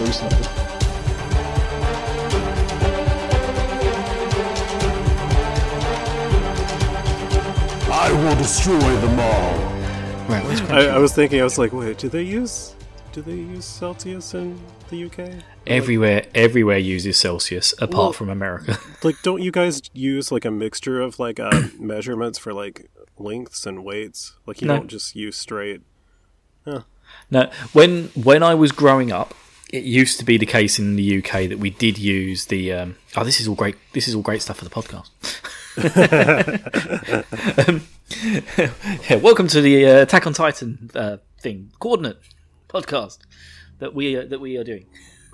recently. I will destroy them all. Right, where's I was thinking, I was like, wait, do they use Celsius in the UK? Everywhere uses Celsius apart from America. Like, don't you guys use like a mixture of like measurements for like lengths and weights? Like, you don't just use straight. Huh. No, when I was growing up, it used to be the case in the UK that we did use the. This is all great. This is all great stuff for the podcast. Welcome to the Attack on Titan coordinate podcast that we are doing.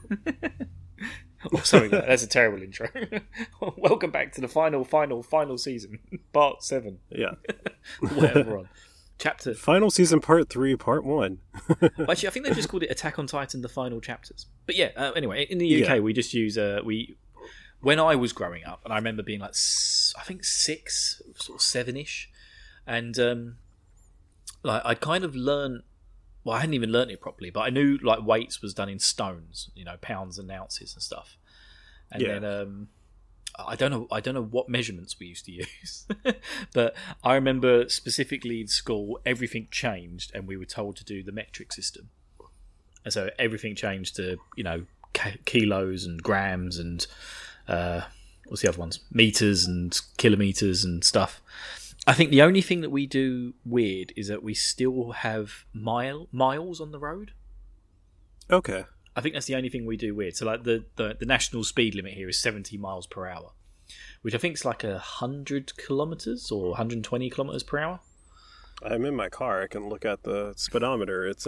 Sorry, that's a terrible intro. Welcome back to the final season, part 7. Yeah, whatever we're on. Chapter final season, part 3, part 1. Actually, I think they just called it Attack on Titan: The Final Chapters. But yeah, anyway, in the UK we just use when I was growing up, and I remember being like, I think 6, sort of 7-ish, and like I kind of learned. Well, I hadn't even learnt it properly, but I knew like weights was done in stones, pounds and ounces and stuff. And then I don't know what measurements we used to use, but I remember specifically in school everything changed, and we were told to do the metric system, and so everything changed to kilos and grams and what's the other ones? Meters and kilometers and stuff. I think the only thing that we do weird is that we still have miles on the road. Okay. I think that's the only thing we do weird. So like the national speed limit here is 70 miles per hour, which I think is like 100 kilometers or 120 kilometers per hour. I'm in my car. I can look at the speedometer. It's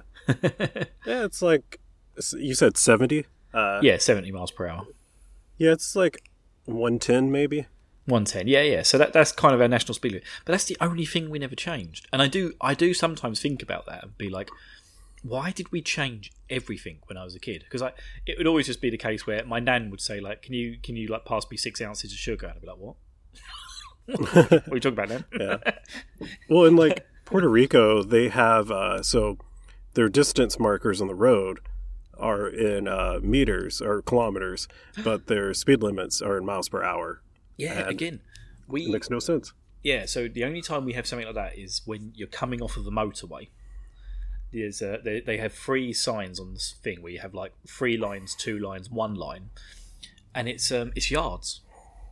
it's like, you said 70? 70 miles per hour. Yeah, it's like 110 maybe. 110, yeah. So that's kind of our national speed limit. But that's the only thing we never changed. And I do sometimes think about that and be like, why did we change everything when I was a kid? Because it would always just be the case where my nan would say like, can you like pass me 6 ounces of sugar? And I'd be like, what? What are you talking about, Nan? Yeah. Well, in like Puerto Rico, they have so their distance markers on the road are in meters or kilometers, but their speed limits are in miles per hour. Yeah, and again, it makes no sense. Yeah, so the only time we have something like that is when you're coming off of the motorway. There's they have 3 signs on this thing where you have like 3 lines, 2 lines, 1 line, and it's yards.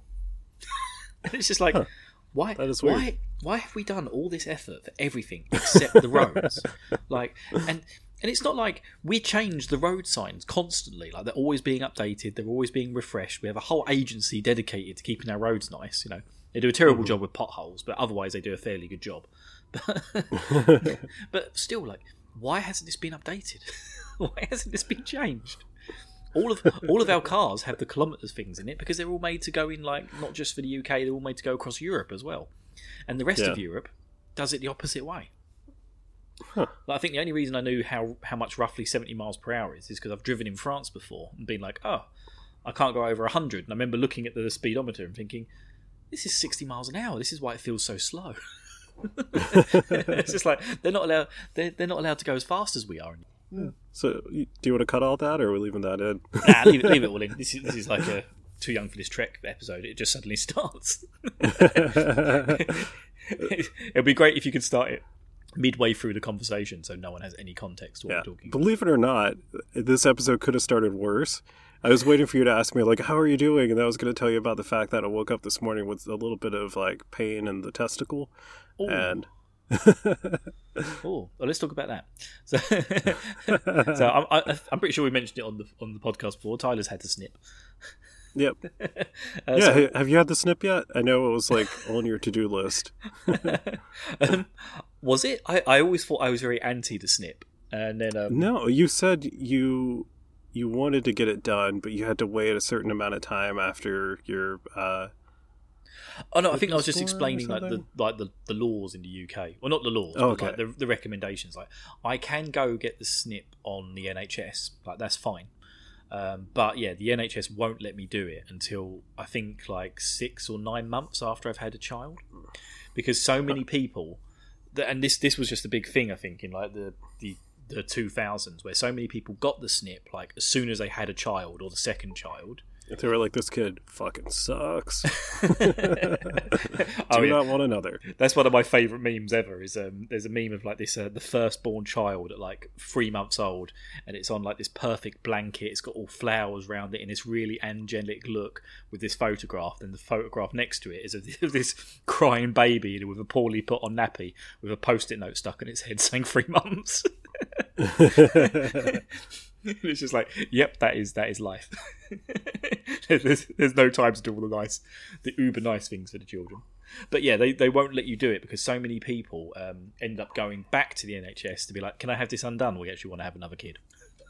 And it's just like, why? That is weird. Why have we done all this effort for everything except the roads? And it's not like we change the road signs constantly. Like they're always being updated. They're always being refreshed. We have a whole agency dedicated to keeping our roads nice. They do a terrible job with potholes, but otherwise they do a fairly good job. But still, like, why hasn't this been updated? Why hasn't this been changed? All of our cars have the kilometres things in it because they're all made to go in, like, not just for the UK. They're all made to go across Europe as well, and the rest of Europe does it the opposite way. Huh. I think the only reason I knew how much roughly 70 miles per hour is because I've driven in France before and been like, I can't go over 100. And I remember looking at the speedometer and thinking, this is 60 miles an hour. This is why it feels so slow. It's just like they're not allowed to go as fast as we are. Yeah. So, do you want to cut all that, or are we leaving that in? Nah, leave it all in. This is like a Too Young for This Trek episode. It just suddenly starts. It'd be great if you could start it midway through the conversation so no one has any context to what we're talking about. Believe it or not, this episode could have started worse. I was waiting for you to ask me, like, how are you doing? And I was going to tell you about the fact that I woke up this morning with a little bit of, like, pain in the testicle. Ooh. And... well, let's talk about that. So I'm pretty sure we mentioned it on the podcast before. Tyler's had to snip. Yep. Have you had the snip yet? I know it was, like, on your to-do list. Was it? I always thought I was very anti the snip. And then no, you said you wanted to get it done, but you had to wait a certain amount of time after your oh no, I think I was just explaining like the laws in the UK. Well, not the laws, but like the recommendations. Like I can go get the snip on the NHS, like that's fine. But yeah, the NHS won't let me do it until I think like 6 or 9 months after I've had a child, because so many people, and this was just a big thing I think in like the the 2000s, where so many people got the snip like as soon as they had a child or the second child. If they were like, this kid fucking sucks. Oh, Do yeah. not want another. That's one of my favourite memes ever. Is there's a meme of like this the firstborn child at like 3 months old, and it's on like this perfect blanket. It's got all flowers around it in this really angelic look with this photograph. And the photograph next to it is of this crying baby with a poorly put on nappy with a post-it note stuck in its head saying 3 months. It's just like, yep, that is life. there's no time to do all the uber nice things for the children. But yeah, they won't let you do it because so many people end up going back to the NHS to be like, can I have this undone? We actually want to have another kid.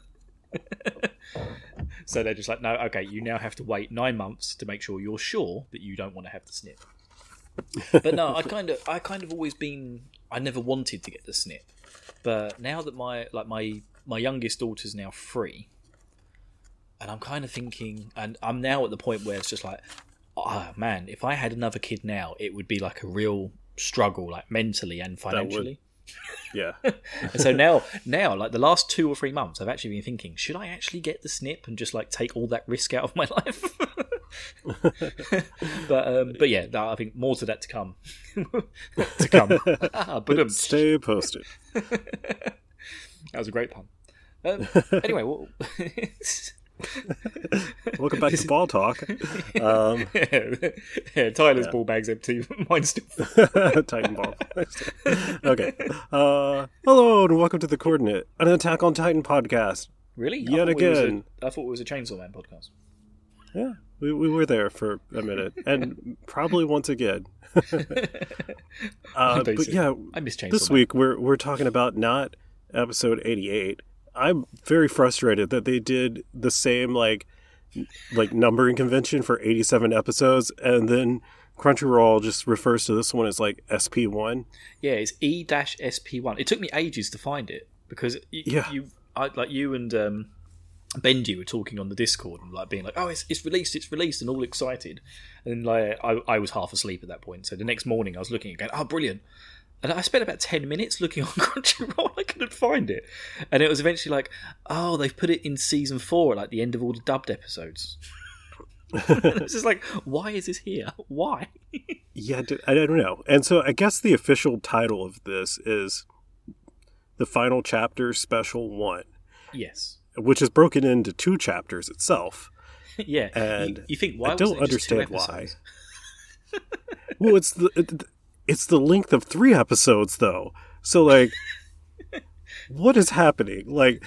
So they're just like, no, okay, you now have to wait 9 months to make sure you're sure that you don't want to have the snip. But no, I kind of always been, I never wanted to get the snip, but now that my youngest daughter's now 3, and I'm kind of thinking, and I'm now at the point where it's just like, oh man, if I had another kid now, it would be like a real struggle, like mentally and financially. Yeah. And so now, like the last 2 or 3 months, I've actually been thinking, should I actually get the snip and just like take all that risk out of my life? But yeah, I think more to that to come. But Stay posted. that was a great pun. Anyway, Welcome back to Ball Talk. Yeah, Tyler's ball bag's empty. Mine's still Titan Ball. Okay. Hello and welcome to The Coordinate, an Attack on Titan podcast. Really? Yet again. I thought it was a Chainsaw Man podcast. Yeah, we were there for a minute, and probably once again. But yeah, I miss Chainsaw this Man. week we're talking about not episode 88. I'm very frustrated that they did the same like numbering convention for 87 episodes, and then Crunchyroll just refers to this one as like SP1. Yeah, it's E-SP1. It took me ages to find it because you and Benji were talking on the Discord and like being like, "Oh, it's released," and all excited. And like I was half asleep at that point. So the next morning I was looking again. Oh, brilliant! And I spent about 10 minutes looking on Crunchyroll. I couldn't find it, and it was eventually like, "Oh, they've put it in season 4 at like the end of all the dubbed episodes." It's just like, why is this here? Why? Yeah, I don't know. And so I guess the official title of this is the Final Chapter Special 1. Yes. Which is broken into 2 chapters itself. Yeah. And you think, why I don't wasn't it just 2 understand why. episodes? Well, it's the length of 3 episodes, though. So, like, what is happening? Like,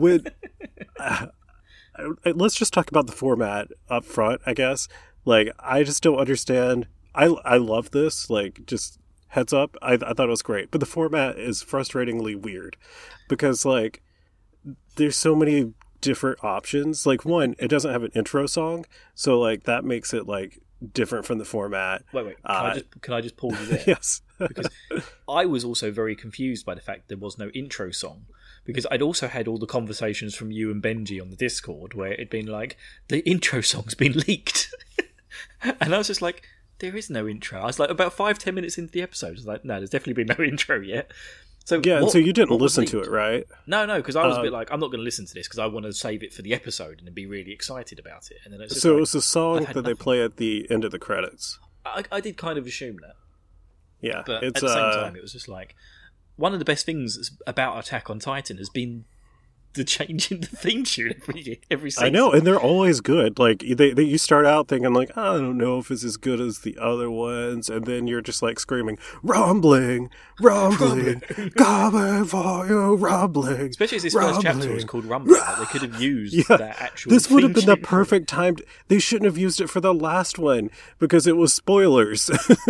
let's just talk about the format up front, I guess. Like, I just don't understand. I love this. Like, just heads up. I thought it was great. But the format is frustratingly weird. Because, like, there's so many different options. Like, one, it doesn't have an intro song. So, like, that makes it, like, different from the format. Wait. Can I just pause you there? Yes. Because I was also very confused by the fact there was no intro song. Because I'd also had all the conversations from you and Benji on the Discord where it'd been like, the intro song's been leaked. And I was just like, there is no intro. I was like, about 5-10 minutes into the episode, I was like, no, there's definitely been no intro yet. So Yeah, and so you didn't listen to it, right? No, because I was a bit like, I'm not going to listen to this because I want to save it for the episode and be really excited about it. And then it's just So like, it was a song that they nothing. play at the end of the credits. I did kind of assume that. Yeah, But it's at the same time, it was just like, one of the best things about Attack on Titan has been the change in the theme tune every season. I know, and they're always good. Like you start out thinking like, I don't know if it's as good as the other ones, and then you're just like screaming, rumbling, coming for you, rumbling. Especially as this first chapter was called Rumbling, like they could have used that actual. This would have theme been the tune. perfect time. They shouldn't have used it for the last one because it was spoilers.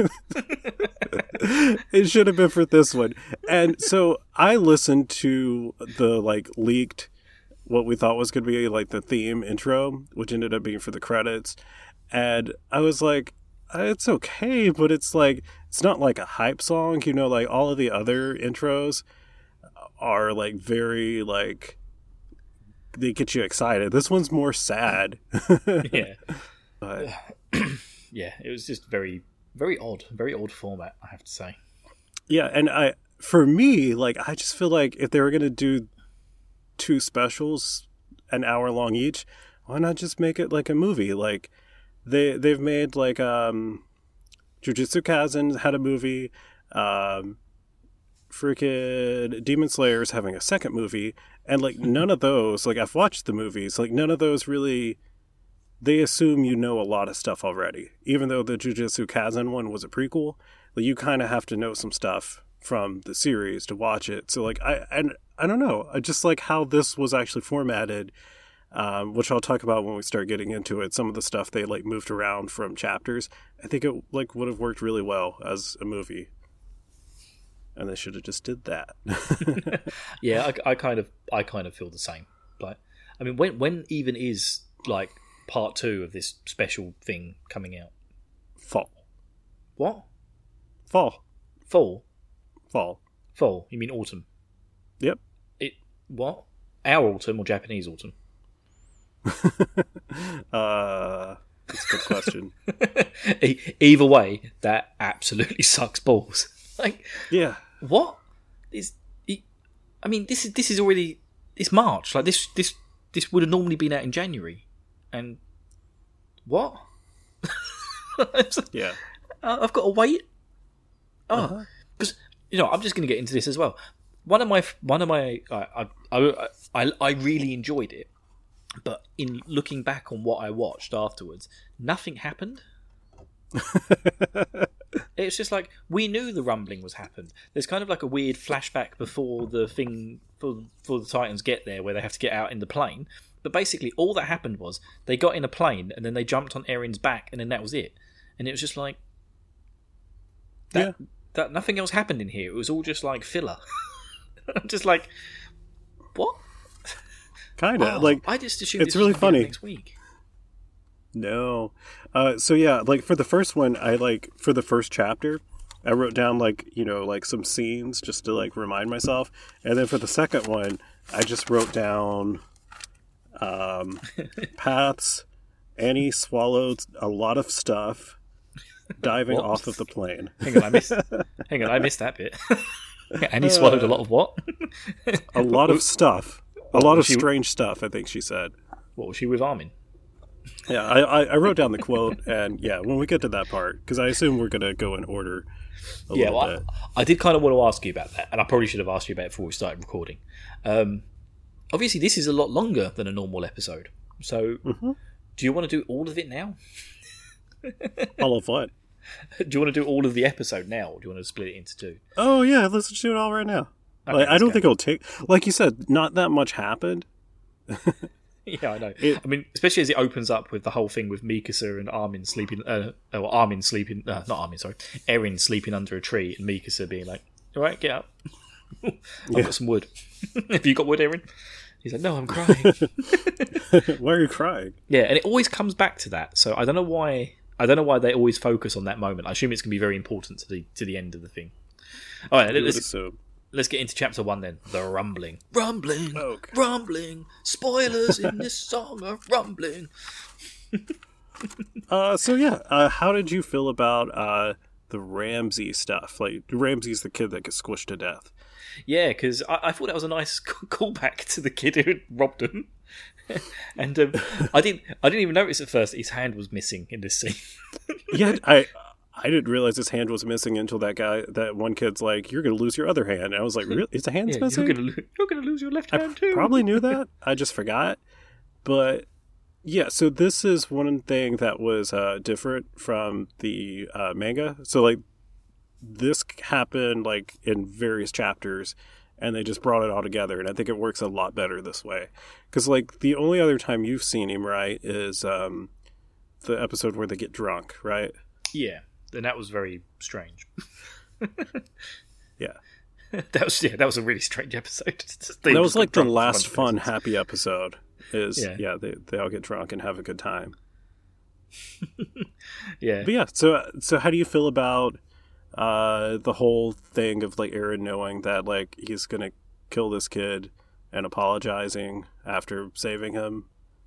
It should have been for this one. And so I listened to the like leaked, what we thought was going to be like the theme intro, which ended up being for the credits. And I was like, it's okay, but it's like, it's not like a hype song, you know, like all of the other intros are like very like, they get you excited. This one's more sad. Yeah. But Yeah, it was just very, very odd format, I have to say. yeah, and for me, like, I just feel like if they were going to do 2 specials an hour long each, why not just make it like a movie? Like they've made like Jujutsu Kaisen had a movie, freaking Demon Slayer's having a second movie, and like none of those, like I've watched the movies, like none of those really, they assume you know a lot of stuff already. Even though the Jujutsu Kaisen one was a prequel, like you kind of have to know some stuff from the series to watch it. So like I don't know, I just like how this was actually formatted, which I'll talk about when we start getting into it. Some of the stuff they like moved around from chapters, I think it like would have worked really well as a movie. And they should have just did that. Yeah, I kind of feel the same. Like, I mean, when even is like part 2 of this special thing coming out? Fall. What? Fall. Fall. Fall. Fall. You mean autumn? Yep. What? Our autumn or Japanese autumn? That's a good question. Either way, that absolutely sucks balls. Like, yeah. What is? I mean, this is already, it's March. Like this would have normally been out in January, and what? Yeah. I've got to wait. Oh, because I'm just going to get into this as well. One of my I really enjoyed it, but in looking back on what I watched afterwards, nothing happened. It's just like we knew the rumbling was happened. There's kind of like a weird flashback before the thing for the Titans get there, where they have to get out in the plane. But basically, all that happened was they got in a plane and then they jumped on Eren's back, and then that was it. And it was just like that nothing else happened in here. It was all just like filler. I'm just like, what? Kind of like I just assumed it's really funny. Next week. No. So yeah, like for the first one, for the first chapter, I wrote down like some scenes just to like remind myself. And then for the second one, I just wrote down paths. Annie swallowed a lot of stuff diving off of the plane. Hang on, I missed that bit. Annie swallowed a lot of what? A lot of stuff. A lot of strange stuff, I think she said. What was she with Armin? Yeah, I wrote down the quote, and yeah, when we get to that part, because I assume we're going to go in order a little bit. I did kind of want to ask you about that, and I probably should have asked you about it before we started recording. Obviously, this is a lot longer than a normal episode, so do you want to do all of it now? All of what? Do you want to do all of the episode now, or do you want to split it into 2? Oh, yeah, let's just do it all right now. Okay, like, I don't think it'll take... Like you said, not that much happened. Yeah, I know. I mean, especially as it opens up with the whole thing with Mikasa and Armin sleeping... Eren sleeping under a tree, and Mikasa being like, all right, get up. I've got some wood. Have you got wood, Eren? He's like, no, I'm crying. Why are you crying? Yeah, and it always comes back to that. So I don't know why they always focus on that moment. I assume it's going to be very important to the end of the thing. All right, let's get into chapter 1 then. The rumbling. Rumbling. Okay. Rumbling. Spoilers in this song are rumbling. So yeah, how did you feel about the Ramsey stuff? Like, Ramsey's the kid that gets squished to death. Yeah, because I thought that was a nice callback to the kid who had robbed him. And I didn't even notice at first his hand was missing in this scene. Yeah, I didn't realize his hand was missing until that one kid's like, "You're going to lose your other hand." And I was like, "Really? His hand's missing? You're going to lose your left hand too." Probably knew that. I just forgot. But yeah, so this is one thing that was different from the manga. So like, this happened like in various chapters, and they just brought it all together, and I think it works a lot better this way. Because like, the only other time you've seen him, right, is the episode where they get drunk, right? Yeah, and that was very strange. Yeah. That was a really strange episode. That was like the last fun, happy episode. They all get drunk and have a good time. Yeah. But yeah, so how do you feel about the whole thing of like Eren knowing that like he's gonna kill this kid and apologizing after saving him?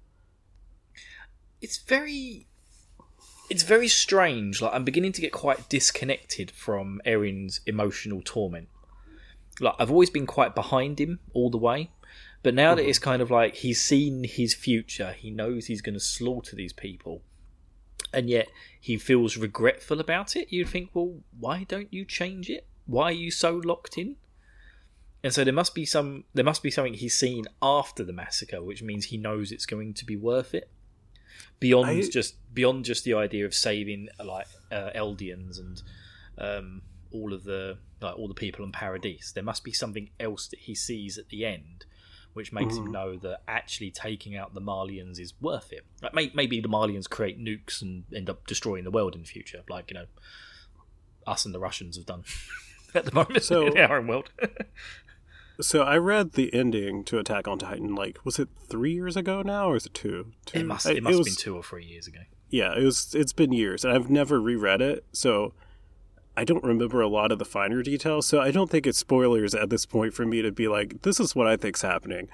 It's very strange. Like, I'm beginning to get quite disconnected from Eren's emotional torment. Like, I've always been quite behind him all the way, But now that it's kind of like he's seen his future, he knows he's going to slaughter these people, and yet he feels regretful about it. You'd think, well, why don't you change it? Why are you so locked in? And so there must be something he's seen after the massacre, which means he knows it's going to be worth it. Beyond just the idea of saving Eldians and all the people in Paradise, there must be something else that he sees at the end, which makes him know that actually taking out the Marlians is worth it. Like maybe the Marlians create nukes and end up destroying the world in the future, like us and the Russians have done at the moment in our own world. So I read the ending to Attack on Titan. Like, was it 3 years ago now, or is it two? It must have been 2 or 3 years ago. Yeah, it's been years, and I've never reread it, so I don't remember a lot of the finer details. So I don't think it's spoilers at this point for me to be like, this is what I think's happening.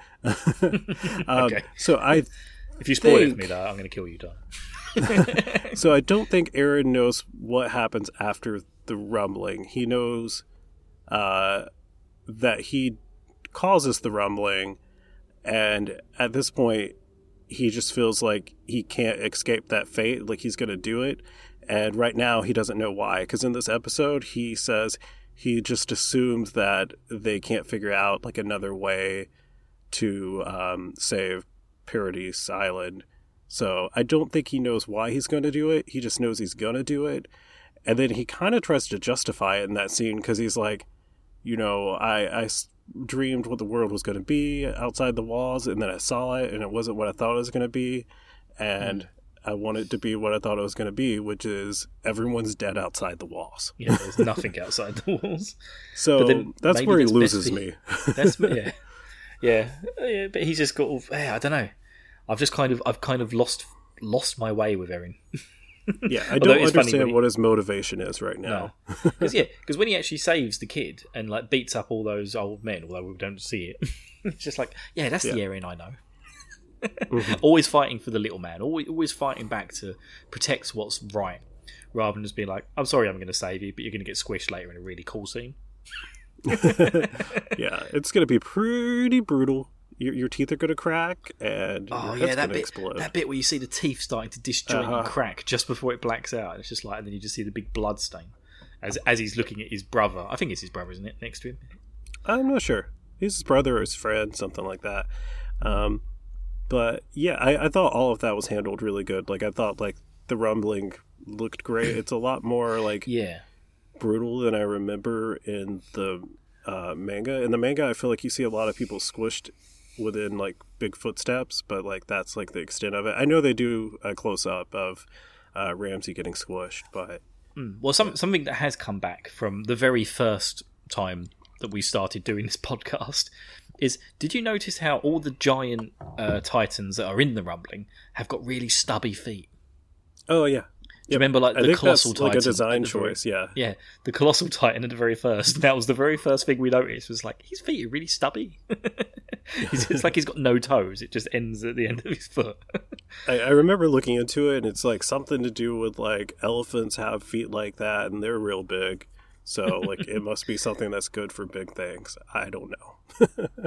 Okay. So if you spoil it for me, though, I'm going to kill you, Don. So I don't think Eren knows what happens after the rumbling. He knows that he causes the rumbling, and at this point he just feels like he can't escape that fate, like he's going to do it, and right now he doesn't know why, because in this episode he says he just assumes that they can't figure out like another way to save Paradise Island. So I don't think he knows why he's going to do it. He just knows he's going to do it, and then he kind of tries to justify it in that scene, because he's like, I dreamed what the world was going to be outside the walls, and then I saw it, and it wasn't what I thought it was going to be, and I want it to be what I thought it was going to be, which is everyone's dead outside the walls. Yeah, there's nothing outside the walls. So that's where he loses me. Yeah, but he's just got. I don't know. I've kind of lost my way with Eren. Yeah, I don't understand what his motivation is right now. No. Because when he actually saves the kid and like beats up all those old men, although we don't see it, it's just like, that's the Eren I know. Always fighting for the little man, always fighting back to protect what's right, rather than just being like, I'm sorry, I'm going to save you, but you're going to get squished later in a really cool scene. Yeah, it's going to be pretty brutal. Your teeth are going to crack, and your head's going to explode. That bit where you see the teeth starting to disjoint and crack just before it blacks out. It's just like, and then you just see the big blood stain as he's looking at his brother. I think it's his brother, isn't it, next to him? I'm not sure. He's his brother or his friend, something like that. But yeah, I thought all of that was handled really good. Like, I thought like the rumbling looked great. It's a lot more like brutal than I remember in the manga. In the manga, I feel like you see a lot of people squished within like big footsteps, but like that's like the extent of it. I know they do a close up of Ramsay getting squished, but something that has come back from the very first time that we started doing this podcast is, did you notice how all the giant titans that are in the rumbling have got really stubby feet? Oh yeah. Do you remember like the colossal titan? Like a design choice, yeah. Yeah, the colossal titan at the very first. That was the very first thing we noticed, was like, his feet are really stubby. It's like he's got no toes. It just ends at the end of his foot. I remember looking into it, and it's like something to do with like elephants have feet like that, and they're real big. So like it must be something that's good for big things. I don't know.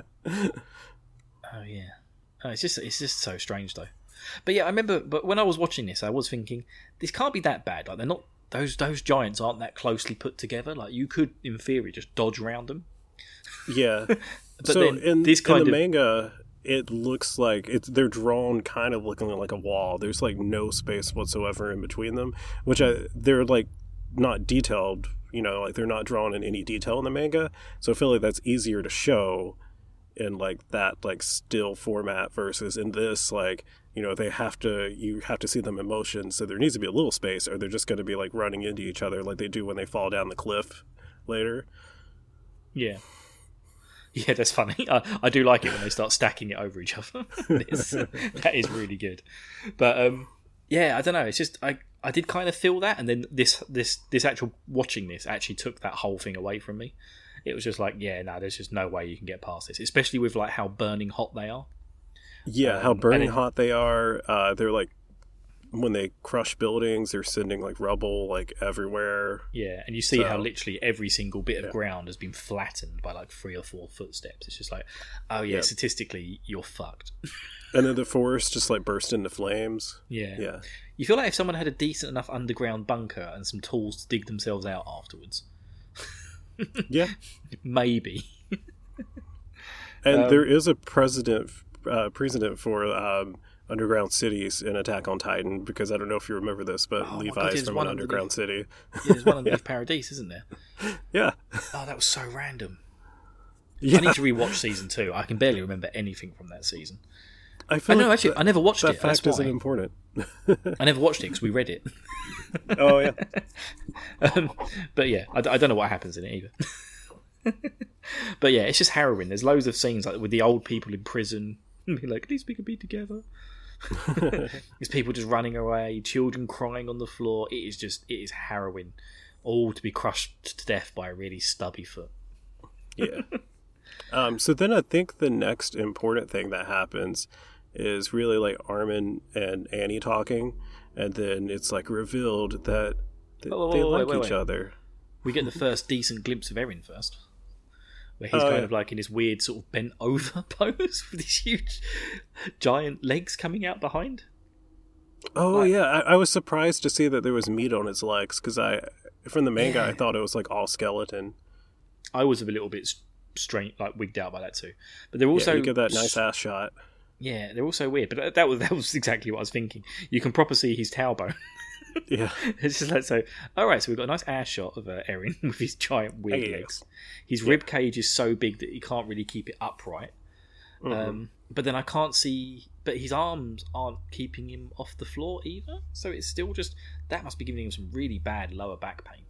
Oh yeah, it's just so strange though. But yeah, I remember. But when I was watching this, I was thinking, this can't be that bad. Like, they're not, those giants aren't that closely put together. Like, you could, in theory, just dodge around them. Yeah. But so then in the manga, it looks like they're drawn kind of looking like a wall. There's like no space whatsoever in between them, which they're like not detailed. Like they're not drawn in any detail in the manga. So I feel like that's easier to show in like that like still format versus in this like. You have to see them in motion, so there needs to be a little space, or they're just going to be like running into each other like they do when they fall down the cliff later. Yeah, that's funny. I do like it when they start stacking it over each other. That is really good. But I don't know. It's just I did kind of feel that, and then this actual watching this actually took that whole thing away from me. It was just like, there's just no way you can get past this, especially with like how burning hot they are. Yeah, how burning hot they are. They're like when they crush buildings, they're sending like rubble like everywhere. Yeah, and you see how literally every single bit of ground has been flattened by like 3 or 4 footsteps. It's just like, oh yeah, statistically you're fucked. And then the forest just like burst into flames. Yeah. You feel like if someone had a decent enough underground bunker and some tools to dig themselves out afterwards. Yeah. Maybe. And there is a precedent for underground cities in Attack on Titan, because I don't know if you remember this, but Levi's from an underground city. Yeah, there's one underneath Paradise, isn't there? Yeah. Oh, that was so random. Yeah. I need to rewatch season 2. I can barely remember anything from that season. I never watched it. That fact isn't important. I never watched it because we read it. Oh, yeah. But yeah, I don't know what happens in it either. But yeah, it's just harrowing. There's loads of scenes like with the old people in prison, being like, at least we could be together. There's people just running away, children crying on the floor. It is harrowing. All to be crushed to death by a really stubby foot. Yeah. So then I think the next important thing that happens is really like Armin and Annie talking, and then it's like revealed that they like each other. We get the first decent glimpse of Erin first, where he's kind of like in his weird sort of bent over pose with these huge giant legs coming out behind. Oh yeah, I was surprised to see that there was meat on his legs, because from the manga I thought it was like all skeleton. I was a little bit strange, like wigged out by that too. But they're also you get that nice ass shot. Yeah, they're also weird, but that was exactly what I was thinking. You can proper see his tailbone. Yeah, it's just like so. All right, so we've got a nice ass shot of Erin with his giant weird legs. His rib cage is so big that he can't really keep it upright. Mm-hmm. But then I can't see. But his arms aren't keeping him off the floor either. So it's still just that must be giving him some really bad lower back pain.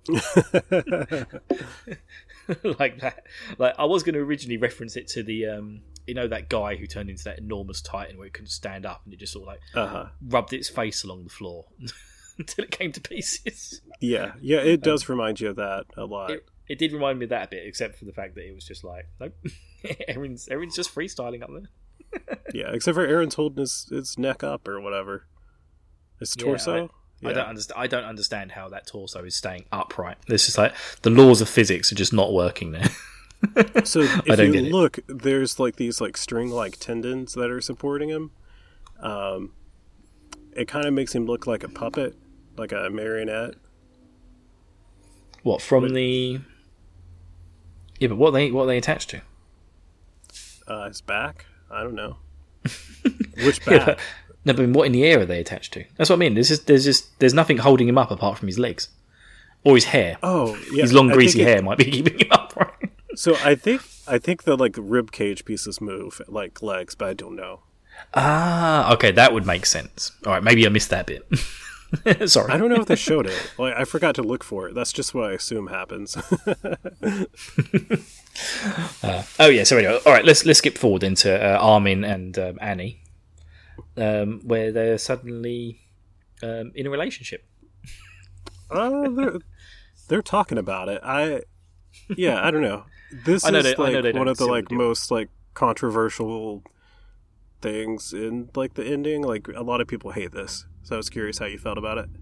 Like that. Like I was going to originally reference it to the that guy who turned into that enormous titan where it couldn't stand up and it just sort of like rubbed its face along the floor until it came to pieces. Yeah, it does remind you of that a lot. It did remind me of that a bit, except for the fact that it was just like, nope, Erin's just freestyling up there. Yeah, except for Erin's holding his neck up or whatever. His torso. I don't understand how that torso is staying upright. It's just like the laws of physics are just not working there. So if you look, there's like these like string-like tendons that are supporting him. It kind of makes him look like a puppet, like a marionette. What the? Yeah, but what are they attached to? His back. I don't know. Which back? No, but what in the air are they attached to? That's what I mean. There's nothing holding him up apart from his legs or his hair. Oh, yeah. His long greasy hair might be keeping him upright. So I think the like rib cage pieces move like legs, but I don't know. Ah, okay, that would make sense. All right, maybe I missed that bit. Sorry, I don't know if they showed it. Like I forgot to look for it. That's just what I assume happens. So anyway, all right, let's skip forward into Armin and Annie. Where they're suddenly in a relationship. They're talking about it. I don't know. This is like one of the like most like controversial things in like the ending. Like a lot of people hate this, so I was curious how you felt about it.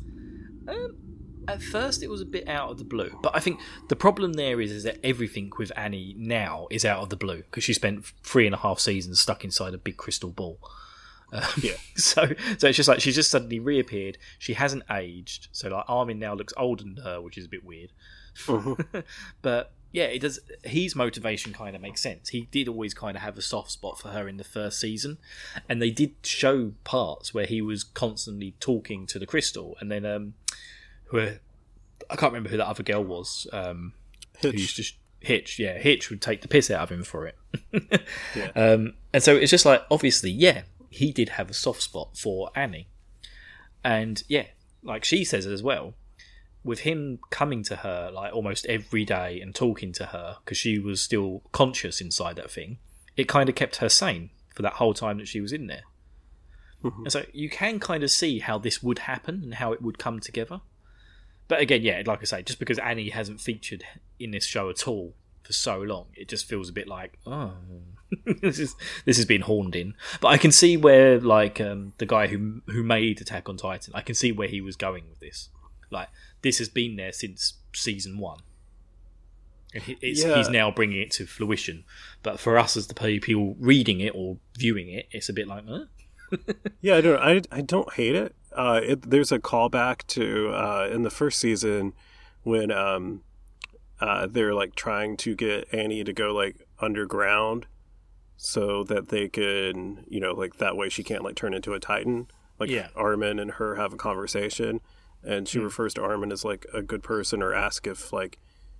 At first, it was a bit out of the blue, but I think the problem there is that everything with Annie now is out of the blue because she spent 3.5 seasons stuck inside a big crystal ball. So it's just like she's just suddenly reappeared. She hasn't aged, so like Armin now looks older than her, which is a bit weird. But yeah, it does. His motivation kind of makes sense. He did always kind of have a soft spot for her in the first season, and they did show parts where he was constantly talking to the crystal, and then I can't remember who that other girl was. Hitch. Yeah, Hitch would take the piss out of him for it. And so it's just like obviously, he did have a soft spot for Annie. And yeah, like she says as well, with him coming to her like almost every day and talking to her because she was still conscious inside that thing, it kind of kept her sane for that whole time that she was in there. Mm-hmm. And so you can kind of see how this would happen and how it would come together. But again, like I say, just because Annie hasn't featured in this show at all for so long, it just feels a bit like, oh, this has been horned in. But I can see where, like, the guy who made Attack on Titan, I can see where he was going with this. Like, this has been there since season 1. And he's now bringing it to fruition. But for us as the people reading it or viewing it, it's a bit like, huh? Yeah, I don't hate it. There's a callback to in the first season when they're like trying to get Annie to go like underground so that they can, like that way she can't like turn into a Titan. Like Armin and her have a conversation, and she refers to Armin as like a good person, or ask if like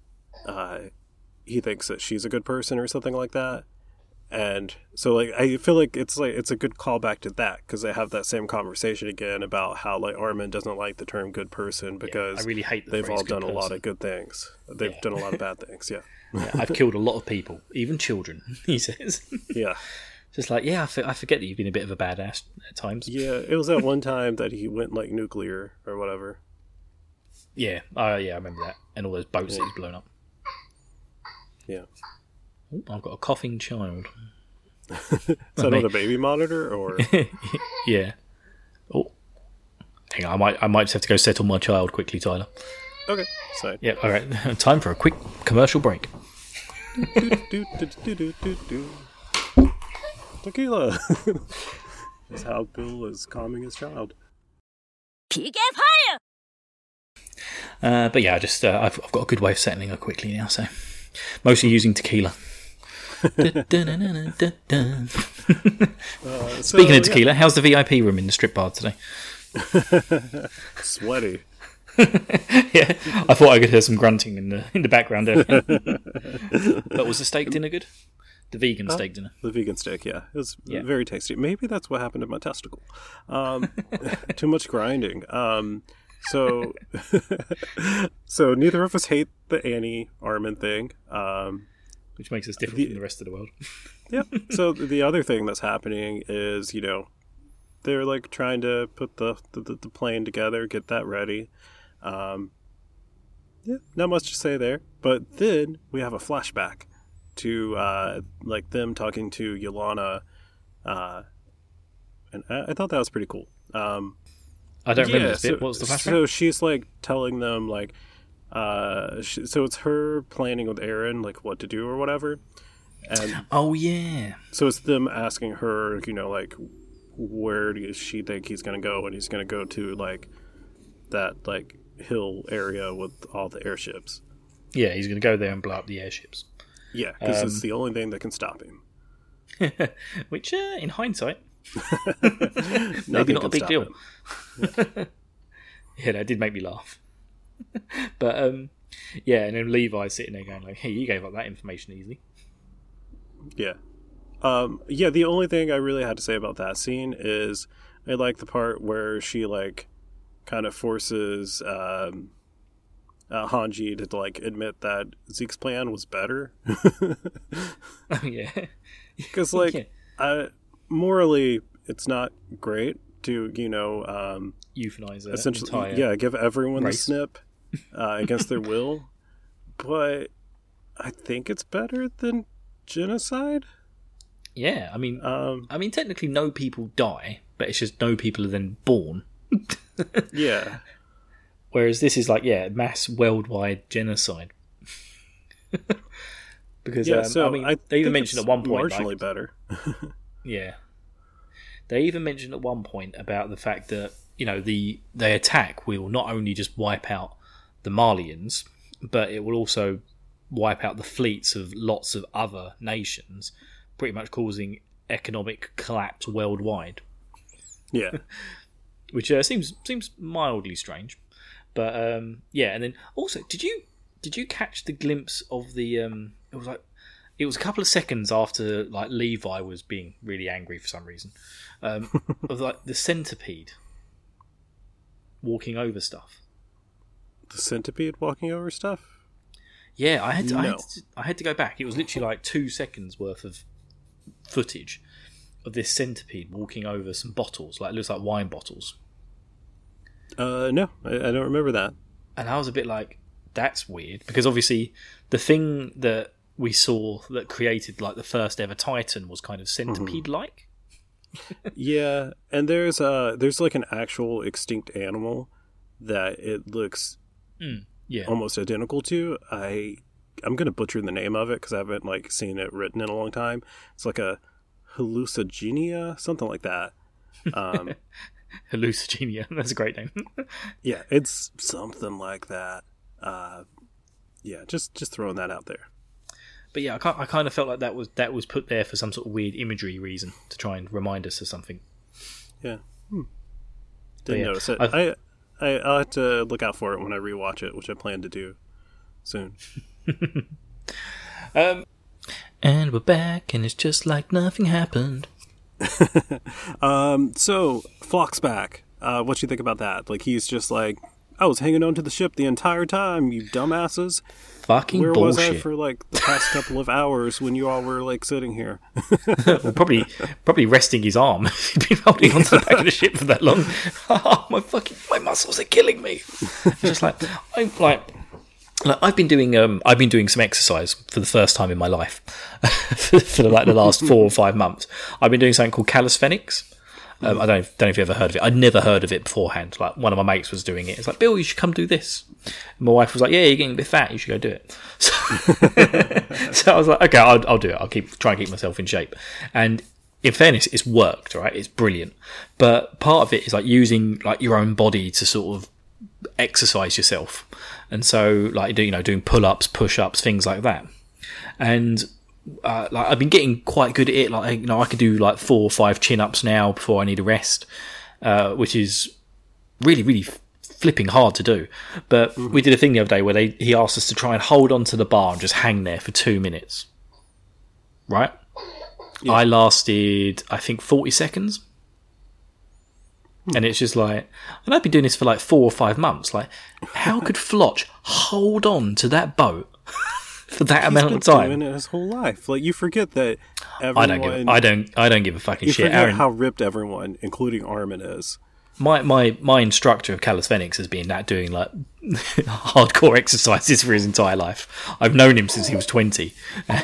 he thinks that she's a good person or something like that. And so, like, I feel like it's a good callback to that, because they have that same conversation again about how like Armin doesn't like the term "good person" because I really hate they've all done a lot of good things. They've done a lot of bad things. Yeah, I've killed a lot of people, even children. He says. Yeah, just like I forget that you've been a bit of a badass at times. Yeah, it was that one time that he went like nuclear or whatever. Yeah, I remember that, and all those boats that he's blown up. Yeah. Ooh, I've got a coughing child. Is that on the baby monitor, or? Yeah. Oh, hang on, I might just have to go settle my child quickly, Tyler. Okay, fine. Yeah, all right. Time for a quick commercial break. Tequila. That's how Bill is calming his child. PK Fire! But yeah, I've got a good way of settling her quickly now, so mostly using tequila. Speaking of tequila, how's the VIP room in the strip bar today? Sweaty. Yeah, I thought I could hear some grunting in the background there. But was the steak dinner good? The vegan steak dinner. The vegan steak, yeah. It was very tasty. Maybe that's what happened to my testicle. Too much grinding. So neither of us hate the Annie Armin thing. Which makes us different from the rest of the world. Yeah. So the other thing that's happening is, they're like trying to put the plane together, get that ready. Not much to say there. But then we have a flashback to like them talking to Yolana, and I thought that was pretty cool. I don't remember this bit. What was the flashback? So she's like telling them like. So it's her planning with Aaron, like what to do or whatever. And oh yeah. So it's them asking her, like where does she think he's going to go, and he's going to go to like that like hill area with all the airships. Yeah, he's going to go there and blow up the airships. Yeah, because it's the only thing that can stop him. Which, in hindsight, maybe not a big deal. Yeah, that did make me laugh. But yeah, and then Levi's sitting there going like, "Hey, you gave up that information easily." Yeah, the only thing I really had to say about that scene is I like the part where she like kind of forces Hanji to like admit that Zeke's plan was better. Oh yeah, because like morally it's not great to euthanize essentially give everyone the snip against their will, but I think it's better than genocide. Yeah, I mean technically no people die, but it's just no people are then born. Yeah. Whereas this is like mass worldwide genocide. Because they even mentioned at one point marginally better. Yeah. They even mentioned at one point about the fact that, the attack will not only just wipe out the Malians, but it will also wipe out the fleets of lots of other nations, pretty much causing economic collapse worldwide. Yeah. Which seems mildly strange. But and then also, did you catch the glimpse of the it was a couple of seconds after like Levi was being really angry for some reason, of like the centipede walking over stuff. The centipede walking over stuff? Yeah, I had to go back. It was literally like 2 seconds worth of footage of this centipede walking over some bottles, like it looks like wine bottles. No, I don't remember that. And I was a bit like, that's weird, because obviously the thing that we saw that created like the first ever Titan was kind of centipede-like. Yeah, and there's like an actual extinct animal that it looks almost identical to. I'm gonna butcher the name of it because I haven't like seen it written in a long time. It's like a hallucigenia, something like that. Hallucigenia, that's a great name. Yeah, it's something like that. Yeah, just throwing that out there. But yeah, I kind of felt like that was put there for some sort of weird imagery reason to try and remind us of something. Yeah, didn't notice it. I'll have to look out for it when I rewatch it, which I plan to do soon. And we're back, and it's just like nothing happened. So Flock's back. What you think about that? Like, he's just like, I was hanging on to the ship the entire time, you dumbasses. Fucking Where bullshit. was I for like the past couple of hours when you all were like sitting here? Well, probably resting his arm. He'd been holding onto the back of the ship for that long. My muscles are killing me. Just like I've been doing some exercise for the first time in my life for like the last 4 or 5 months. I've been doing something called calisthenics. I don't know if you've ever heard of it. I'd never heard of it beforehand. Like, one of my mates was doing it. It's like, Bill, you should come do this. And my wife was like, yeah, you're getting a bit fat. You should go do it. So I was like, okay, I'll do it. I'll try and keep myself in shape. And in fairness, it's worked, right? It's brilliant. But part of it is like using like your own body to sort of exercise yourself. And so like, doing pull-ups, push-ups, things like that. And like I've been getting quite good at it. Like, I could do like 4 or 5 chin-ups now before I need a rest, which is really, really flipping hard to do. But we did a thing the other day where he asked us to try and hold onto the bar and just hang there for 2 minutes. Right? Yeah. I lasted, I think, 40 seconds. And it's just like, and I've been doing this for like 4 or 5 months. Like, how could Flotch hold on to that boat for that amount of time? He's been doing it his whole life. Like, you forget that everyone... I don't give a fucking shit. You forget Aaron, how ripped everyone, including Armin, is. My instructor of calisthenics has been doing like hardcore exercises for his entire life. I've known him since he was 20,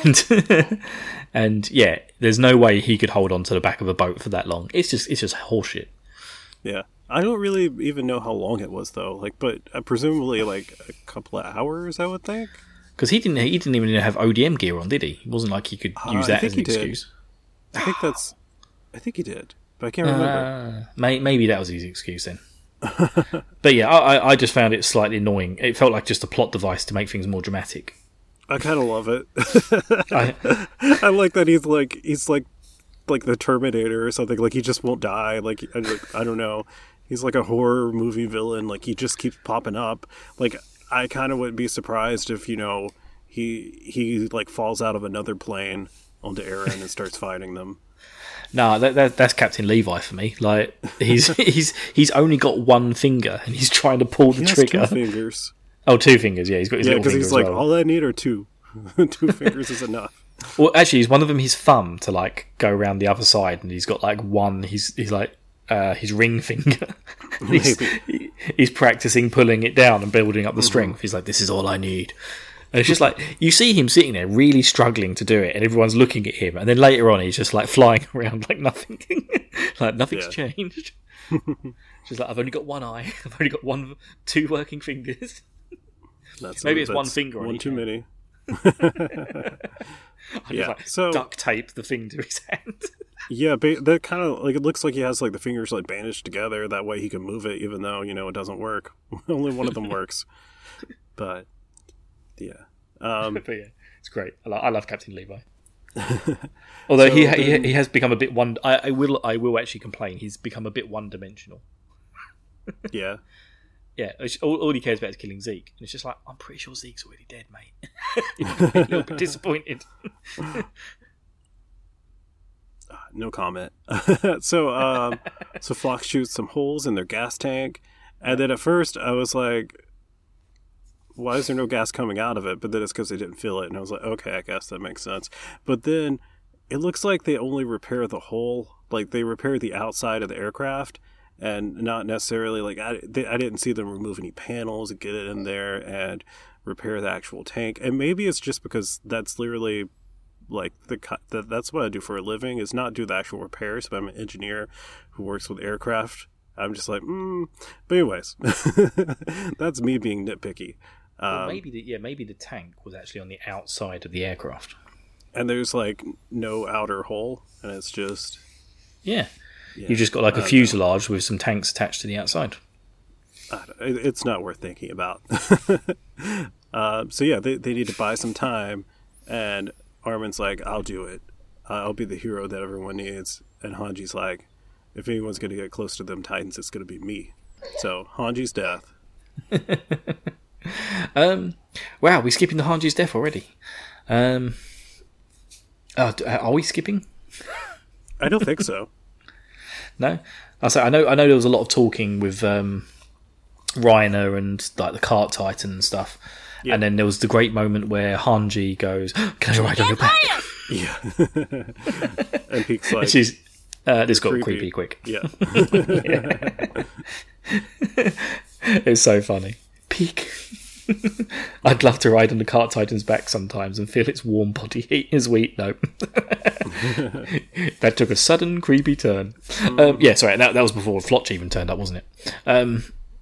and yeah, there's no way he could hold on to the back of a boat for that long. It's just horseshit. Yeah, I don't really even know how long it was though. Like, but presumably like a couple of hours, I would think. Because he didn't even have ODM gear on, did he? It wasn't like he could use that as an excuse. I think he did, but I can't remember. Maybe that was his excuse then. But yeah, I just found it slightly annoying. It felt like just a plot device to make things more dramatic. I kind of love it. I like that he's like the Terminator or something. Like, he just won't die. Like, I don't know. He's like a horror movie villain. Like, he just keeps popping up. Like, I kind of wouldn't be surprised if, he like falls out of another plane onto Eren and starts fighting them. No, that's Captain Levi for me. Like, he's only got one finger and he's trying to pull the trigger. 2 fingers. Oh, 2 fingers. Yeah, he's got his little finger. Yeah, because he's like, all I need are 2. 2 fingers is enough. Well, actually, he's one of them his thumb to like go around the other side, and he's got like one. He's like his ring finger. he's practicing pulling it down and building up the strength. He's like, this is all I need. And it's just like, you see him sitting there really struggling to do it, and everyone's looking at him, and then later on he's just like flying around like nothing, like nothing's changed. Just like, I've only got one eye. I've only got 2 working fingers. Maybe it's one finger. One too many. So duct tape the thing to his hand. Yeah, but that kind of like, it looks like he has like the fingers like bandaged together. That way he can move it, even though it doesn't work. Only one of them works. But yeah, but yeah, it's great. I love Captain Levi. Although he has become a bit one. I will actually complain. He's become a bit one-dimensional. Yeah. Yeah, all he cares about is killing Zeke. And it's just like, I'm pretty sure Zeke's already dead, mate. You'll be disappointed. No comment. So Flock shoots some holes in their gas tank. And then at first I was like, why is there no gas coming out of it? But then it's because they didn't fill it. And I was like, okay, I guess that makes sense. But then it looks like they only repair the hole. Like, they repair the outside of the aircraft. and not necessarily like I didn't see them remove any panels and get it in there and repair the actual tank. And maybe it's just because that's literally like that's what I do for a living, is not do the actual repairs, but I'm an engineer who works with aircraft. I'm just like, But anyways, that's me being nitpicky. Well, maybe the tank was actually on the outside of the aircraft, and there's like no outer hole, and it's just you've just got like a fuselage with some tanks attached to the outside. It's not worth thinking about. So yeah, they need to buy some time, and Armin's like, I'll do it. I'll be the hero that everyone needs. And Hanji's like, if anyone's going to get close to them Titans, it's going to be me. So Hanji's death. Wow, we're skipping the Hanji's death already. Are we skipping? I don't think so. No, I know there was a lot of talking with Reiner and like the Cart Titan and stuff. Yeah. And then there was the great moment where Hanji goes, "Can I ride on your back?" Yeah. And Peek's like, this got creepy quick. Yeah. It's so funny. Peek. I'd love to ride on the Cart Titan's back sometimes and feel its warm body heat his wheat. No. That took a sudden creepy turn. Sorry, that was before Flotch even turned up, wasn't it?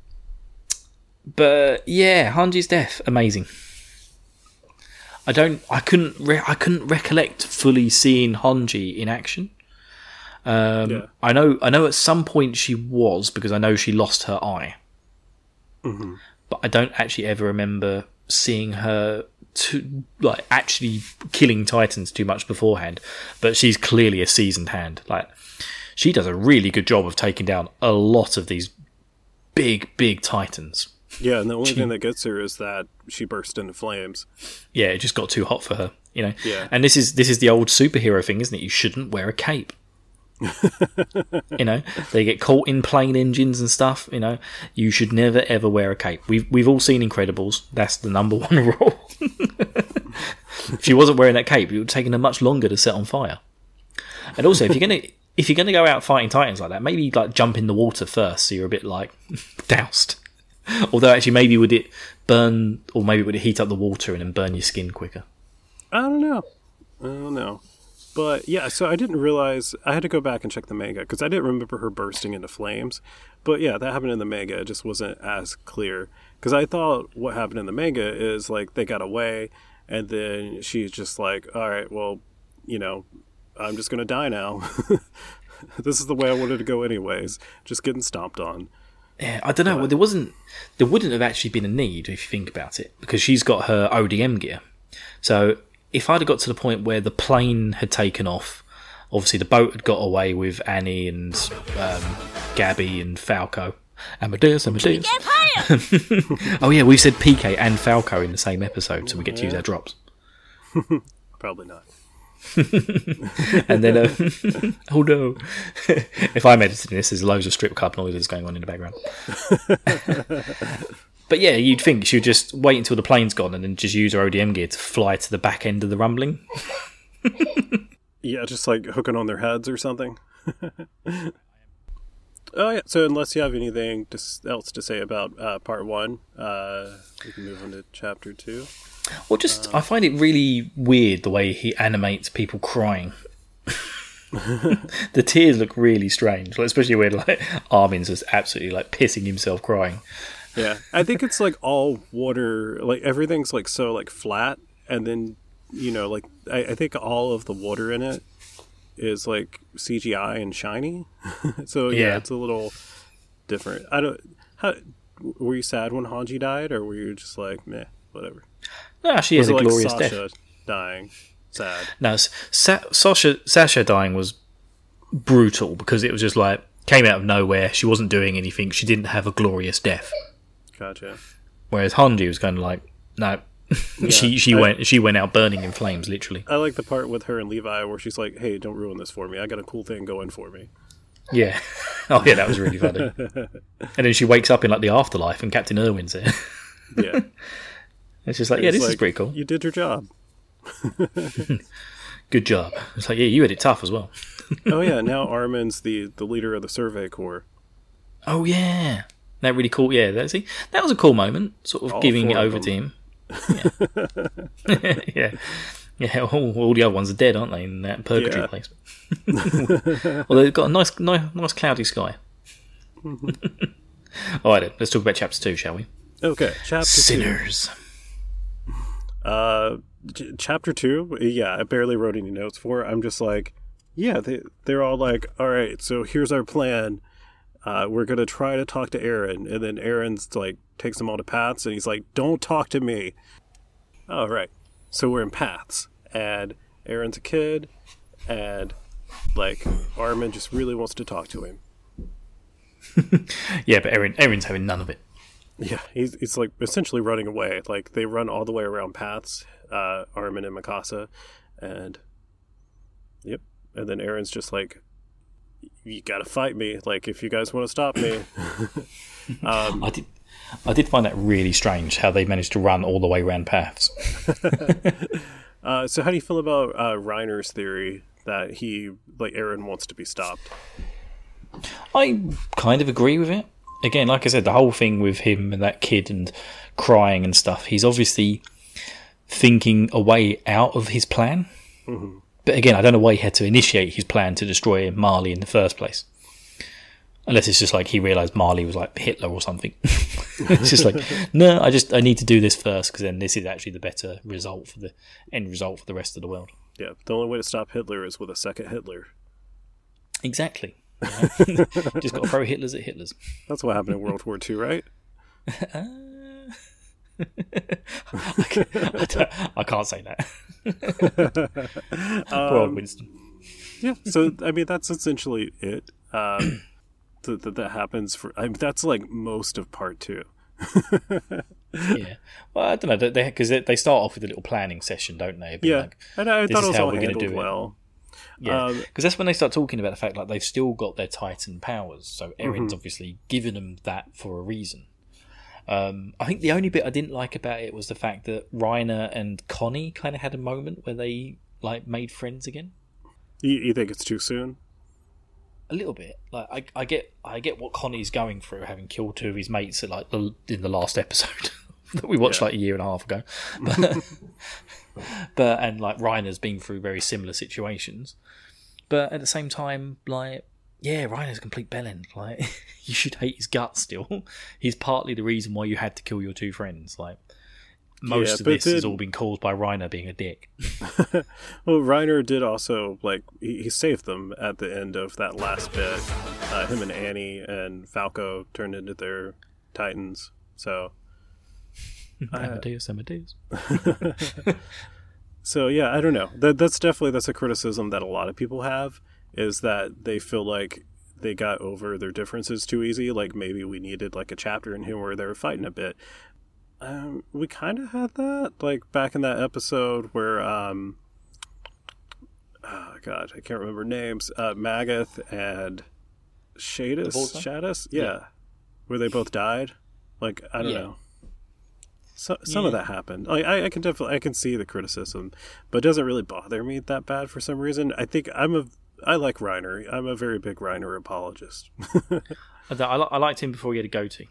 But yeah, Hanji's death, amazing. I couldn't recollect fully seeing Hanji in action. I know at some point she was, because I know she lost her eye. Mm-hmm. But I don't actually ever remember seeing her actually killing Titans too much beforehand. But she's clearly a seasoned hand. Like, she does a really good job of taking down a lot of these big Titans. Yeah, and the only thing that gets her is that she burst into flames. Yeah, it just got too hot for her, you know. Yeah. And this is the old superhero thing, isn't it? You shouldn't wear a cape. You know, they get caught in plane engines and stuff. You know, you should never ever wear a cape. We've all seen Incredibles. That's the number one rule. If she wasn't wearing that cape, it would have taken her much longer to set on fire. And also, if you're gonna go out fighting Titans like that, maybe like jump in the water first, so you're a bit like doused. Although actually, maybe would it burn, or maybe would it heat up the water and then burn your skin quicker? I don't know. But yeah, so I didn't realize, I had to go back and check the manga because I didn't remember her bursting into flames. But yeah, that happened in the manga. It just wasn't as clear. Because I thought what happened in the manga is like they got away and then she's just like, all right, well, you know, I'm just going to die now. This is the way I wanted to go anyways. Just getting stomped on. Yeah, I don't know. Well, there wouldn't have actually been a need if you think about it, because she's got her ODM gear. So if I'd have got to the point where the plane had taken off, obviously the boat had got away with Annie and Gabby and Falco. Amadeus. Oh yeah, we've said PK and Falco in the same episode, so we get to use our drops. Probably not. And then, oh no! If I'm editing this, there's loads of strip club noises going on in the background. But yeah, you'd think she'd just wait until the plane's gone and then just use her ODM gear to fly to the back end of the rumbling. Yeah, just like hooking on their heads or something. Oh yeah. So unless you have anything else to say about part 1, we can move on to chapter 2. Well, I find it really weird the way he animates people crying. The tears look really strange, like, especially when like Armin's just absolutely like pissing himself crying. Yeah, I think it's like all water, like everything's like so like flat, and then you know like I think all of the water in it is like CGI and shiny. So yeah, it's a little different. Were you sad when Hanji died, or were you just like meh, whatever? No, she has a glorious Sasha death. Dying, sad. No, Sasha dying was brutal because it was just like came out of nowhere. She wasn't doing anything. She didn't have a glorious death. Gotcha. Whereas Hanji was kind of like, no, yeah, she went out burning in flames, literally. I like the part with her and Levi where she's like, "Hey, don't ruin this for me. I got a cool thing going for me." Yeah. Oh yeah, that was really funny. And then she wakes up in like the afterlife, and Captain Irwin's there. Yeah. It's just like, yeah, this is pretty cool. You did your job. Good job. It's like, yeah, you had it tough as well. Oh yeah, now Armin's the leader of the Survey Corps. Oh yeah, that really cool. Yeah, that was a cool moment. Sort of All giving it four of over to them. him. Yeah, yeah. All the other ones are dead, aren't they? In that purgatory Yeah. place. Well, they've got a nice cloudy sky. All right, then, let's talk about chapter 2, shall we? Okay, chapter 2. Sinners. Chapter 2, yeah, I barely wrote any notes for it. I'm just like, yeah, they're all like, all right, so here's our plan. We're going to try to talk to Aaron. And then Aaron's like, takes them all to Paths, and he's like, don't talk to me. All right, so we're in Paths, and Aaron's a kid, and like, Armin just really wants to talk to him. Yeah, but Aaron's having none of it. Yeah, he's like essentially running away. Like they run all the way around Paths, Armin and Mikasa, and yep. And then Aaron's just like, "You gotta fight me. Like if you guys want to stop me." I did find that really strange how they managed to run all the way around Paths. So how do you feel about Reiner's theory that Aaron wants to be stopped? I kind of agree with it. Again, like I said, the whole thing with him and that kid and crying and stuff, he's obviously thinking a way out of his plan. Mm-hmm. But again, I don't know why he had to initiate his plan to destroy Marley in the first place. Unless it's just like he realised Marley was like Hitler or something. It's just like, no, I need to do this first because then this is actually the better result for the end result for the rest of the world. Yeah, the only way to stop Hitler is with a second Hitler. Exactly. Just got to throw Hitlers at Hitlers. That's what happened in World War II, right? I can't say that. Poor old Winston. Yeah, so I mean that's essentially it. That happens for. I mean, that's like most of part 2. Yeah, well, I don't know because they start off with a little planning session, don't they? Yeah, like, and I thought it was all handled do well. Yeah, because that's when they start talking about the fact like they've still got their Titan powers. So Erin's obviously given them that for a reason. I think the only bit I didn't like about it was the fact that Reiner and Connie kind of had a moment where they like made friends again. You think it's too soon? A little bit. Like I get what Connie's going through, having killed 2 of his mates at like in the last episode that we watched like a year and a half ago. But and like Reiner's been through very similar situations. But at the same time, like, yeah, Reiner's a complete bellend. Like, you should hate his guts still. He's partly the reason why you had to kill your 2 friends. Like, most of this has all been caused by Reiner being a dick. Well, Reiner did also, like, he saved them at the end of that last bit. Him and Annie and Falco turned into their Titans. So Amadeus. So yeah, I don't know. That's a criticism that a lot of people have, is that they feel like they got over their differences too easy. Like maybe we needed like a chapter in here where they were fighting a bit. We kind of had that like back in that episode where oh god, I can't remember names. Magath and Shadis, yeah, where they both died. Like I don't know. Some of that happened. Like, I can see the criticism, but it doesn't really bother me that bad for some reason. I think I like Reiner. I'm a very big Reiner apologist. I liked him before he had a goatee.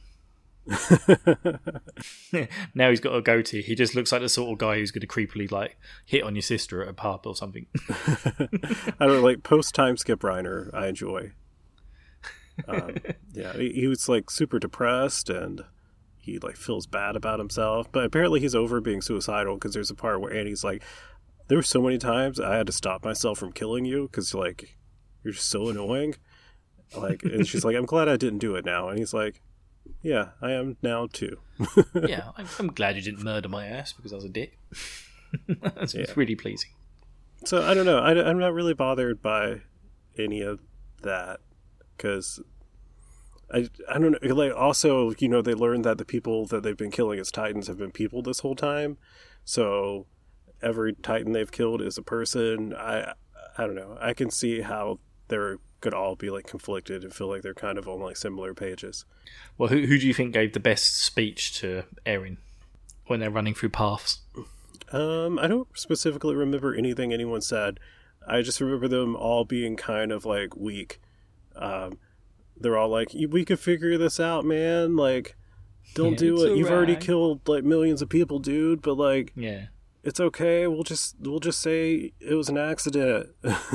Now he's got a goatee. He just looks like the sort of guy who's going to creepily like hit on your sister at a pub or something. I don't like post time skip Reiner. I enjoy. Yeah, he was like super depressed and he like feels bad about himself, but apparently he's over being suicidal because there's a part where Annie's like, there were so many times I had to stop myself from killing you because like you're just so annoying. Like, and she's like, I'm glad I didn't do it now. And he's like, yeah, I am now too. Yeah, I'm glad you didn't murder my ass because I was a dick. That's really pleasing. So I don't know. I'm not really bothered by any of that because I don't know. Like also, you know, they learned that the people that they've been killing as Titans have been people this whole time. So every Titan they've killed is a person. I don't know. I can see how they could all be like conflicted and feel like they're kind of on like similar pages. Well, who do you think gave the best speech to Eren when they're running through paths? I don't specifically remember anything anyone said. I just remember them all being kind of like weak. they're all like, we could figure this out, man. Like, don't do it's it. You've already alright." killed like millions of people, dude. But like, Yeah. it's okay. We'll just say it was an accident.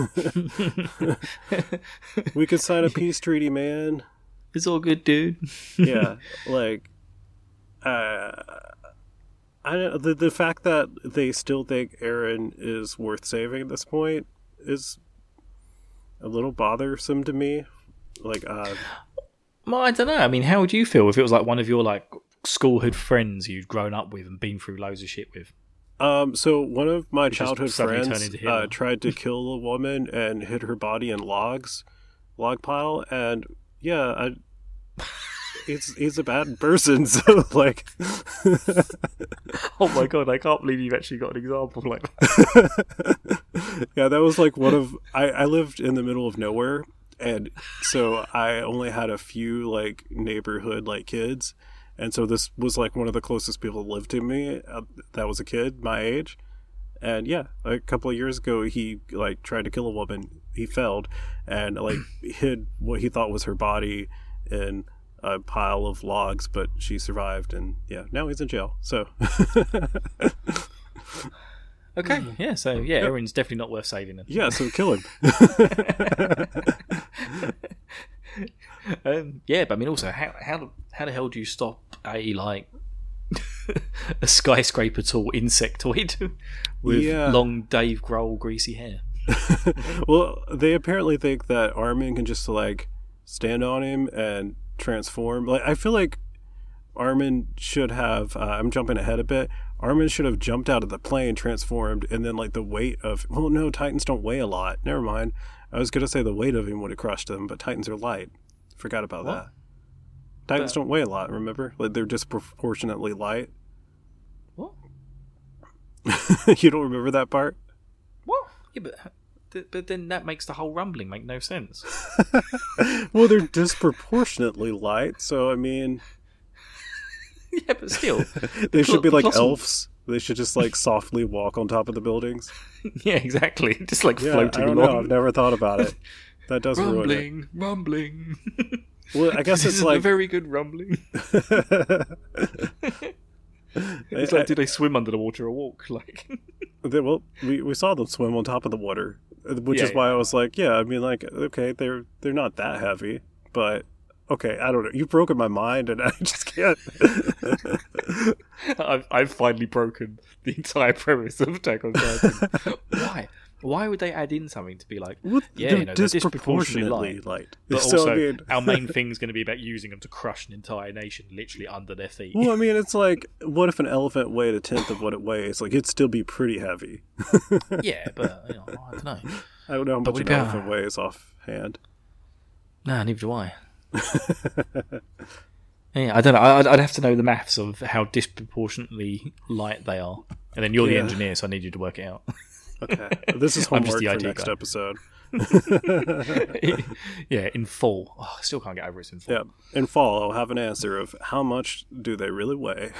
We could sign a peace treaty, man. It's all good, dude. Yeah, like, I don't, the fact that they still think Eren is worth saving at this point is a little bothersome to me. Like, Well, I don't know. I mean, how would you feel if it was like one of your like schoolhood friends you'd grown up with and been through loads of shit with? so one of my Which just childhood suddenly turned friends into Hitler. tried to kill a woman and hid her body in log pile, and yeah, he's a bad person. So like, Oh my god, I can't believe you've actually got an example like that. yeah, that was like one of I lived in the middle of nowhere, and so I only had a few like neighborhood like kids, and so this was like one of the closest people that lived to me that was a kid my age. And yeah, a couple of years ago he like tried to kill a woman. He failed and like hid what he thought was her body in a pile of logs, but she survived, and yeah, now he's in jail. So Okay, yeah, so yeah, Eren's definitely not worth saving then. yeah, so kill him. Yeah, but I mean, also, how the hell do you stop a like a skyscraper tall insectoid with Yeah. long Dave Grohl greasy hair? Well, they apparently think that Armin can just like stand on him and transform. Like, I feel like Armin should have. I'm jumping ahead a bit. Armin should have jumped out of the plane, transformed, and then like the weight of. Well, no, Titans don't weigh a lot. Never mind. I was gonna say the weight of him would have crushed them, but Titans are light. Forgot about What? that. Titans don't weigh a lot. Remember, like they're disproportionately light. What? You don't remember that part? What? Yeah, but then that makes the whole rumbling make no sense. Well, they're disproportionately light, so I mean, Yeah, but still, they should be like Plus- elves. They should just like softly walk on top of the buildings. yeah, exactly. Just like Yeah, floating I don't along. know. I've never thought about it. That does ruin it. Rumbling. Well, I guess This it's is a like very good rumbling. It's like, do they swim under the water or walk? Like, well, we saw them swim on top of the water, which Yeah, is why I was like, yeah. I mean, like, okay, they're not that heavy, but okay, I don't know. You've broken my mind, and I just can't. I've finally broken the entire premise of Attack on Titan. Why? Why would they add in something to be like, yeah, They're you know, they're disproportionately disproportionately light, light. but So, also I mean, our main thing's going to be about using them to crush an entire nation literally under their feet. well, I mean, it's like, what if an elephant weighed a tenth of what it weighs? Like, it'd still be pretty heavy. Yeah, but you know, I don't know. I don't know how But much we an got- elephant weighs offhand. Nah, neither do I. Yeah, I don't know. I'd have to know the maths of how disproportionately light they are, and then you're the Yeah. engineer, so I need you to work it out. Okay, this is I'm just homework the for idea next guy. episode. Yeah, in full. Oh, I still can't get over it's in full. Yeah, in fall I'll have an answer of how much do they really weigh.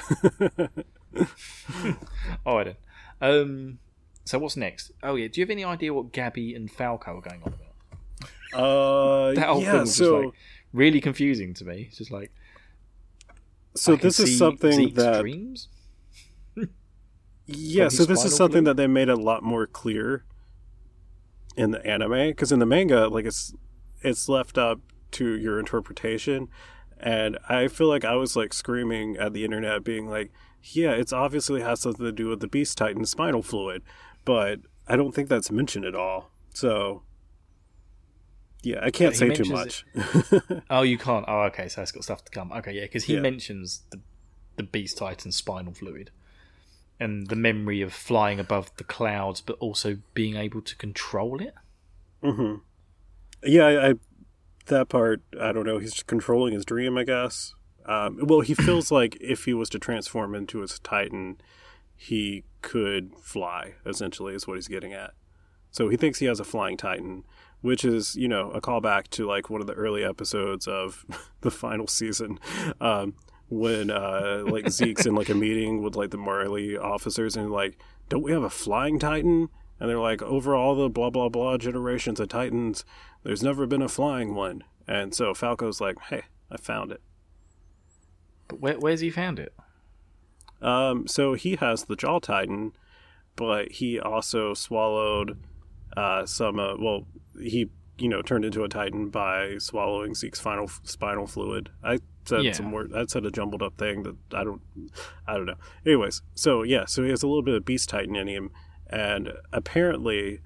All right then. So what's next? Oh yeah, do you have any idea what Gabby and Falco are going on about? That whole Yeah, thing was so just like really confusing to me. It's just like so I can this is see something Zeke's that dreams. yeah, from so his this is spinal something fluid? that they made a lot more clear in the anime, because in the manga, like it's left up to your interpretation, and I feel like I was like screaming at the internet, being like, yeah, it's obviously has something to do with the Beast Titan spinal fluid, but I don't think that's mentioned at all. So yeah, I can't But he say too mentions much. Oh, you can't. Oh, okay. So it's got stuff to come. Okay, yeah, because he Yeah. mentions the Beast Titan spinal fluid and the memory of flying above the clouds, but also being able to control it. hmm Yeah, I that part, I don't know. He's just controlling his dream, I guess. Well, he feels like if he was to transform into his Titan, he could fly, essentially, is what he's getting at. So he thinks he has a flying Titan, which is, you know, a callback to like one of the early episodes of the final season, when like Zeke's in like a meeting with like the Marley officers and like, don't we have a flying Titan? And they're like, over all the blah, blah, blah generations of Titans, there's never been a flying one. And so Falco's like, hey, I found it. But where's he found it? So he has the Jaw Titan, but he also swallowed he turned into a Titan by swallowing Zeke's spinal fluid. I said some word. I said a jumbled up thing that I don't know. Anyways, so he has a little bit of Beast Titan in him, and apparently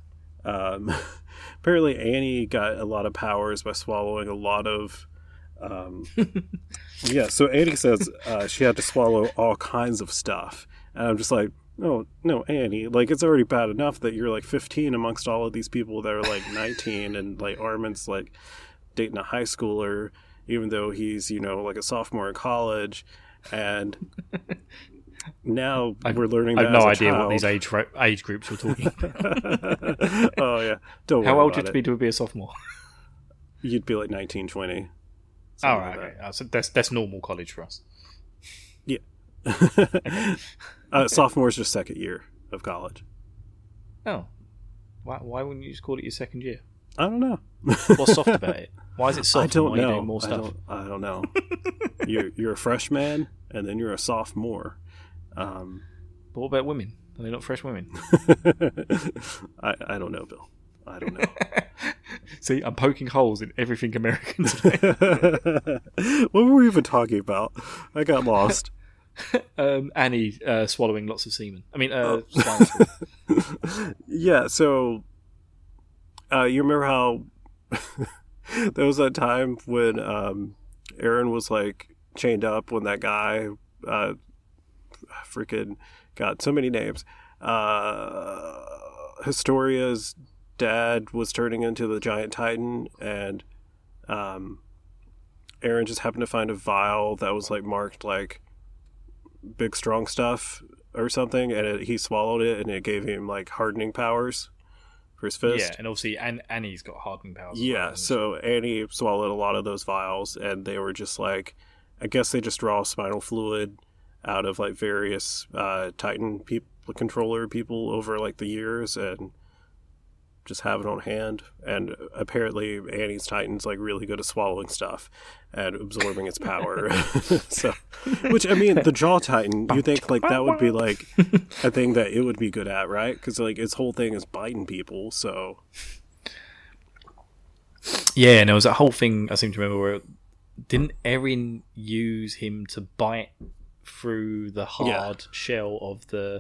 Annie got a lot of powers by swallowing a lot of. So Annie says she had to swallow all kinds of stuff, and I'm just like, no, Annie, like, it's already bad enough that you're like 15 amongst all of these people that are like 19, and like Armin's like dating a high schooler, even though he's like a sophomore in college, and now we're learning. I have no idea what these age groups we're talking about. Oh yeah, don't worry. How old about would you be to be a sophomore? You'd be like 19, 20. Oh, right, okay. So that's normal college for us. Yeah. Sophomore's just second year of college. Oh. Why wouldn't you just call it your second year? I don't know. What's soft about it? Why is it soft? I don't know. More stuff? I don't know. You're a freshman, and then you're a sophomore. But what about women? Are they not fresh women? I don't know, Bill. I don't know. See, I'm poking holes in everything American today. What were we even talking about? I got lost. Annie swallowing lots of semen. I mean, yeah, so you remember how there was that time when Aaron was like chained up when that guy freaking got so many names. Historia's dad was turning into the giant Titan, and Aaron just happened to find a vial that was like marked like big strong stuff or something, and he swallowed it, and it gave him like hardening powers for his fist. Yeah, and obviously Annie's got hardening powers. Yeah, so Annie swallowed a lot of those vials, and they were just like, I guess they just draw spinal fluid out of like various Titan controller people over like the years, and just have it on hand. And apparently Annie's Titan's like really good at swallowing stuff and absorbing its power. So, which, I mean, the Jaw Titan, you think like that would be like a thing that it would be good at, right? Because like its whole thing is biting people. So yeah, and there was that whole thing I seem to remember where didn't Erin use him to bite through the hard shell of the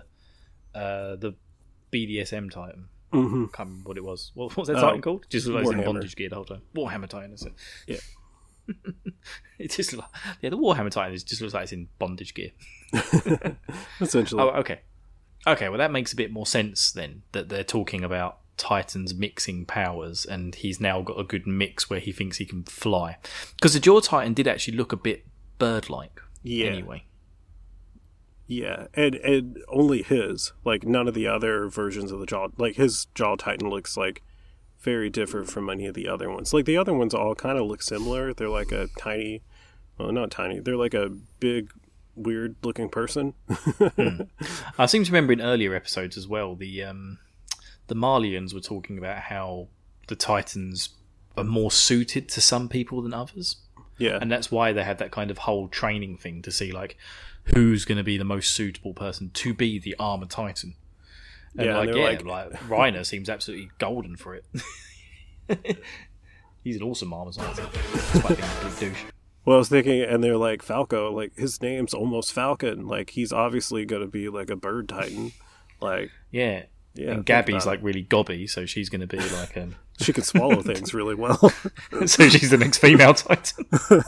BDSM Titan? Mm-hmm. Can't remember what it was. What was that Titan called? Just like in bondage gear the whole time. Warhammer Titan, is it? Yeah. It just the Warhammer Titan just looks like it's in bondage gear. Essentially. Oh, okay. Okay, well that makes a bit more sense then, that they're talking about Titans mixing powers, and he's now got a good mix where he thinks he can fly. Because the Jaw Titan did actually look a bit bird-like. Yeah. Anyway. Yeah, and only his. Like, none of the other versions of the Jaw... Like, his Jaw Titan looks, like, very different from any of the other ones. Like, the other ones all kind of look similar. They're like a tiny... Well, not tiny. They're like a big, weird-looking person. I seem to remember in earlier episodes as well, the Marlians were talking about how the Titans are more suited to some people than others. Yeah. And that's why they had that kind of whole training thing to see, like, who's going to be the most suitable person to be the Armored Titan. And Reiner seems absolutely golden for it. He's an awesome Armored Titan. Despite being a big douche. Well, I was thinking, and they're like, Falco, like, his name's almost Falcon. Like, he's obviously going to be, like, a bird Titan. Like... Yeah. And Gabby's, like, really gobby, so she's going to be, like... She can swallow things really well. So she's the next female Titan.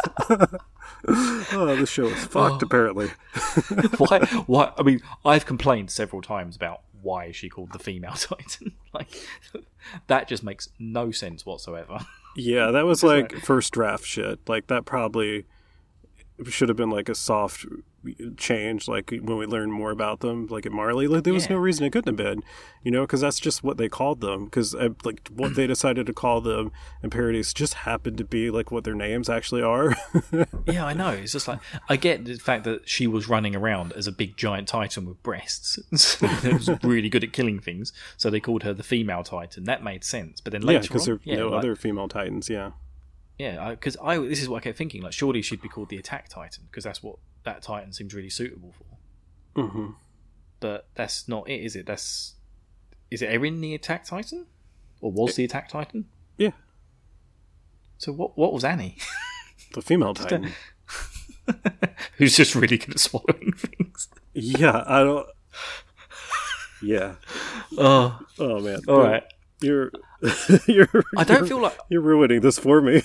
Oh, this show is fucked, apparently. Why? I mean, I've complained several times about why is she called the female Titan. Like, that just makes no sense whatsoever. Yeah, that was like first draft shit. Like, that probably should have been like a soft change, like when we learn more about them, like at Marley. Like there was no reason it couldn't have been, because that's just what they called them. Because like what they decided to call them in parodies just happened to be like what their names actually are. Yeah, I know. It's just like, I get the fact that she was running around as a big giant titan with breasts. It was really good at killing things, so they called her the female titan. That made sense. But then later because there are no like, other female titans. Yeah. Yeah, because this is what I kept thinking. Like, surely she'd be called the Attack Titan because that's what that Titan seems really suitable for. Mm-hmm. But that's not it, is it? Is it Erin the Attack Titan, or was the Attack Titan? Yeah. So what was Annie? The female titan, who's just really good at swallowing things. Yeah, I don't. Yeah. Oh man. All right. You're I don't feel like you're ruining this for me.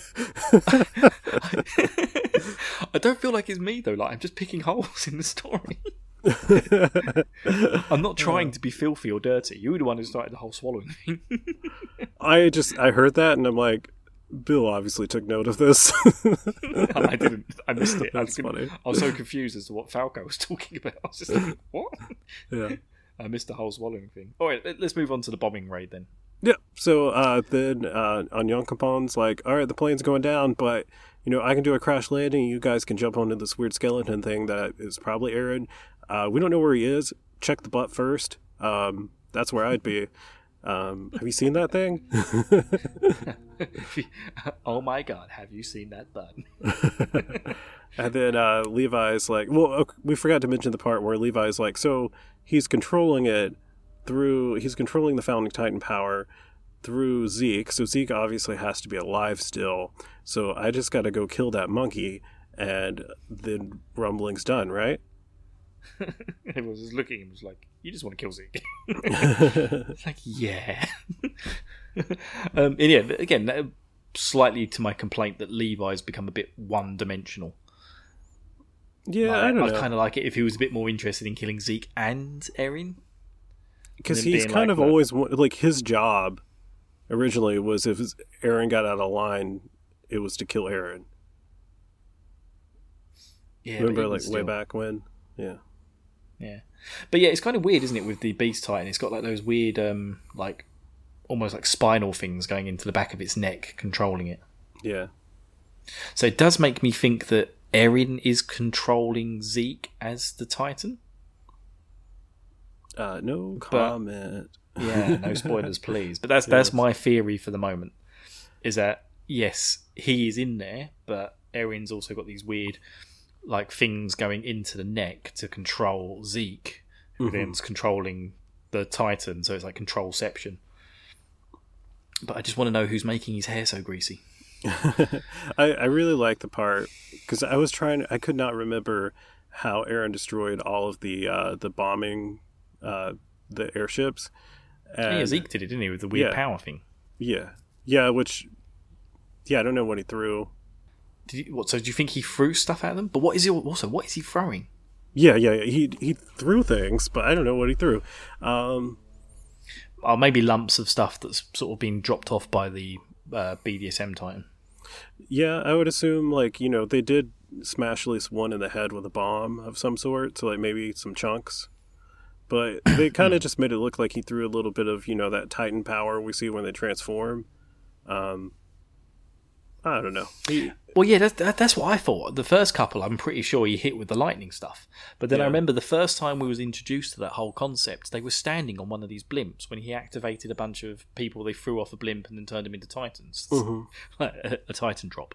I don't feel like it's me though. Like I'm just picking holes in the story. I'm not trying to be filthy or dirty. You were the one who started the whole swallowing thing. I heard that and I'm like, Bill obviously took note of this. I didn't. I missed it. That's funny. I was so confused as to what Falco was talking about. I was just like, what? Yeah. I missed the whole swallowing thing. All right, let's move on to the bombing raid then. Yeah. So then Onyankopon's like, all right, the plane's going down, but I can do a crash landing. You guys can jump onto this weird skeleton thing that is probably Eren. We don't know where he is. Check the butt first. That's where I'd be. Have you seen that thing? Oh my god, have you seen that butt? And then Levi's like, well, okay, we forgot to mention the part where Levi's like, so he's controlling it he's controlling the Founding Titan power through Zeke. So Zeke obviously has to be alive still. So I just got to go kill that monkey, and then rumbling's done, right? Everyone was just looking at him, was like, you just want to kill Zeke. It's like, yeah. And yeah, again, slightly to my complaint that Levi's become a bit one-dimensional. Yeah, I don't know. I'd kind of like it if he was a bit more interested in killing Zeke and Eren. Because he's kind of always, like, his job originally was if Eren got out of line, it was to kill Eren. Yeah, remember, like, way back when? Yeah. Yeah. But yeah, it's kind of weird, isn't it, with the Beast Titan? It's got, like, those weird, like, almost like spinal things going into the back of its neck, controlling it. Yeah. So it does make me think that Eren is controlling Zeke as the Titan. No comment. Yeah, no spoilers, please. But that's my theory for the moment. Is that yes, he is in there, but Eren's also got these weird, like, things going into the neck to control Zeke, who then's controlling the Titan. So it's like controlception. But I just want to know who's making his hair so greasy. I really like the part because I could not remember how Eren destroyed all of the bombing. The airships. And, yeah, Zeke did it, didn't he, with the weird power thing? Yeah, which I don't know what he threw. So do you think he threw stuff at them? But what is he throwing? Yeah. He threw things, but I don't know what he threw. Maybe lumps of stuff that's sort of been dropped off by the BDSM Titan. Yeah, I would assume, like, they did smash at least one in the head with a bomb of some sort, so like maybe some chunks. But they kind of just made it look like he threw a little bit of, that Titan power we see when they transform. I don't know. Well, yeah, that's what I thought. The first couple, I'm pretty sure he hit with the lightning stuff. But then I remember the first time we was introduced to that whole concept, they were standing on one of these blimps when he activated a bunch of people. They threw off a blimp and then turned them into Titans. A Titan drop.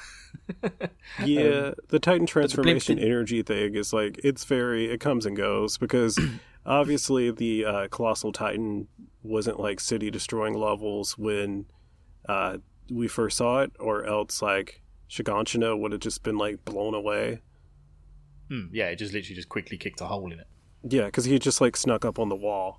Yeah, the Titan transformation energy thing is like, it comes and goes because obviously the Colossal Titan wasn't like city destroying levels when we first saw it, or else like Shiganshina would have just been like blown away. Yeah, it just literally quickly kicked a hole in it. Yeah, because he just like snuck up on the wall.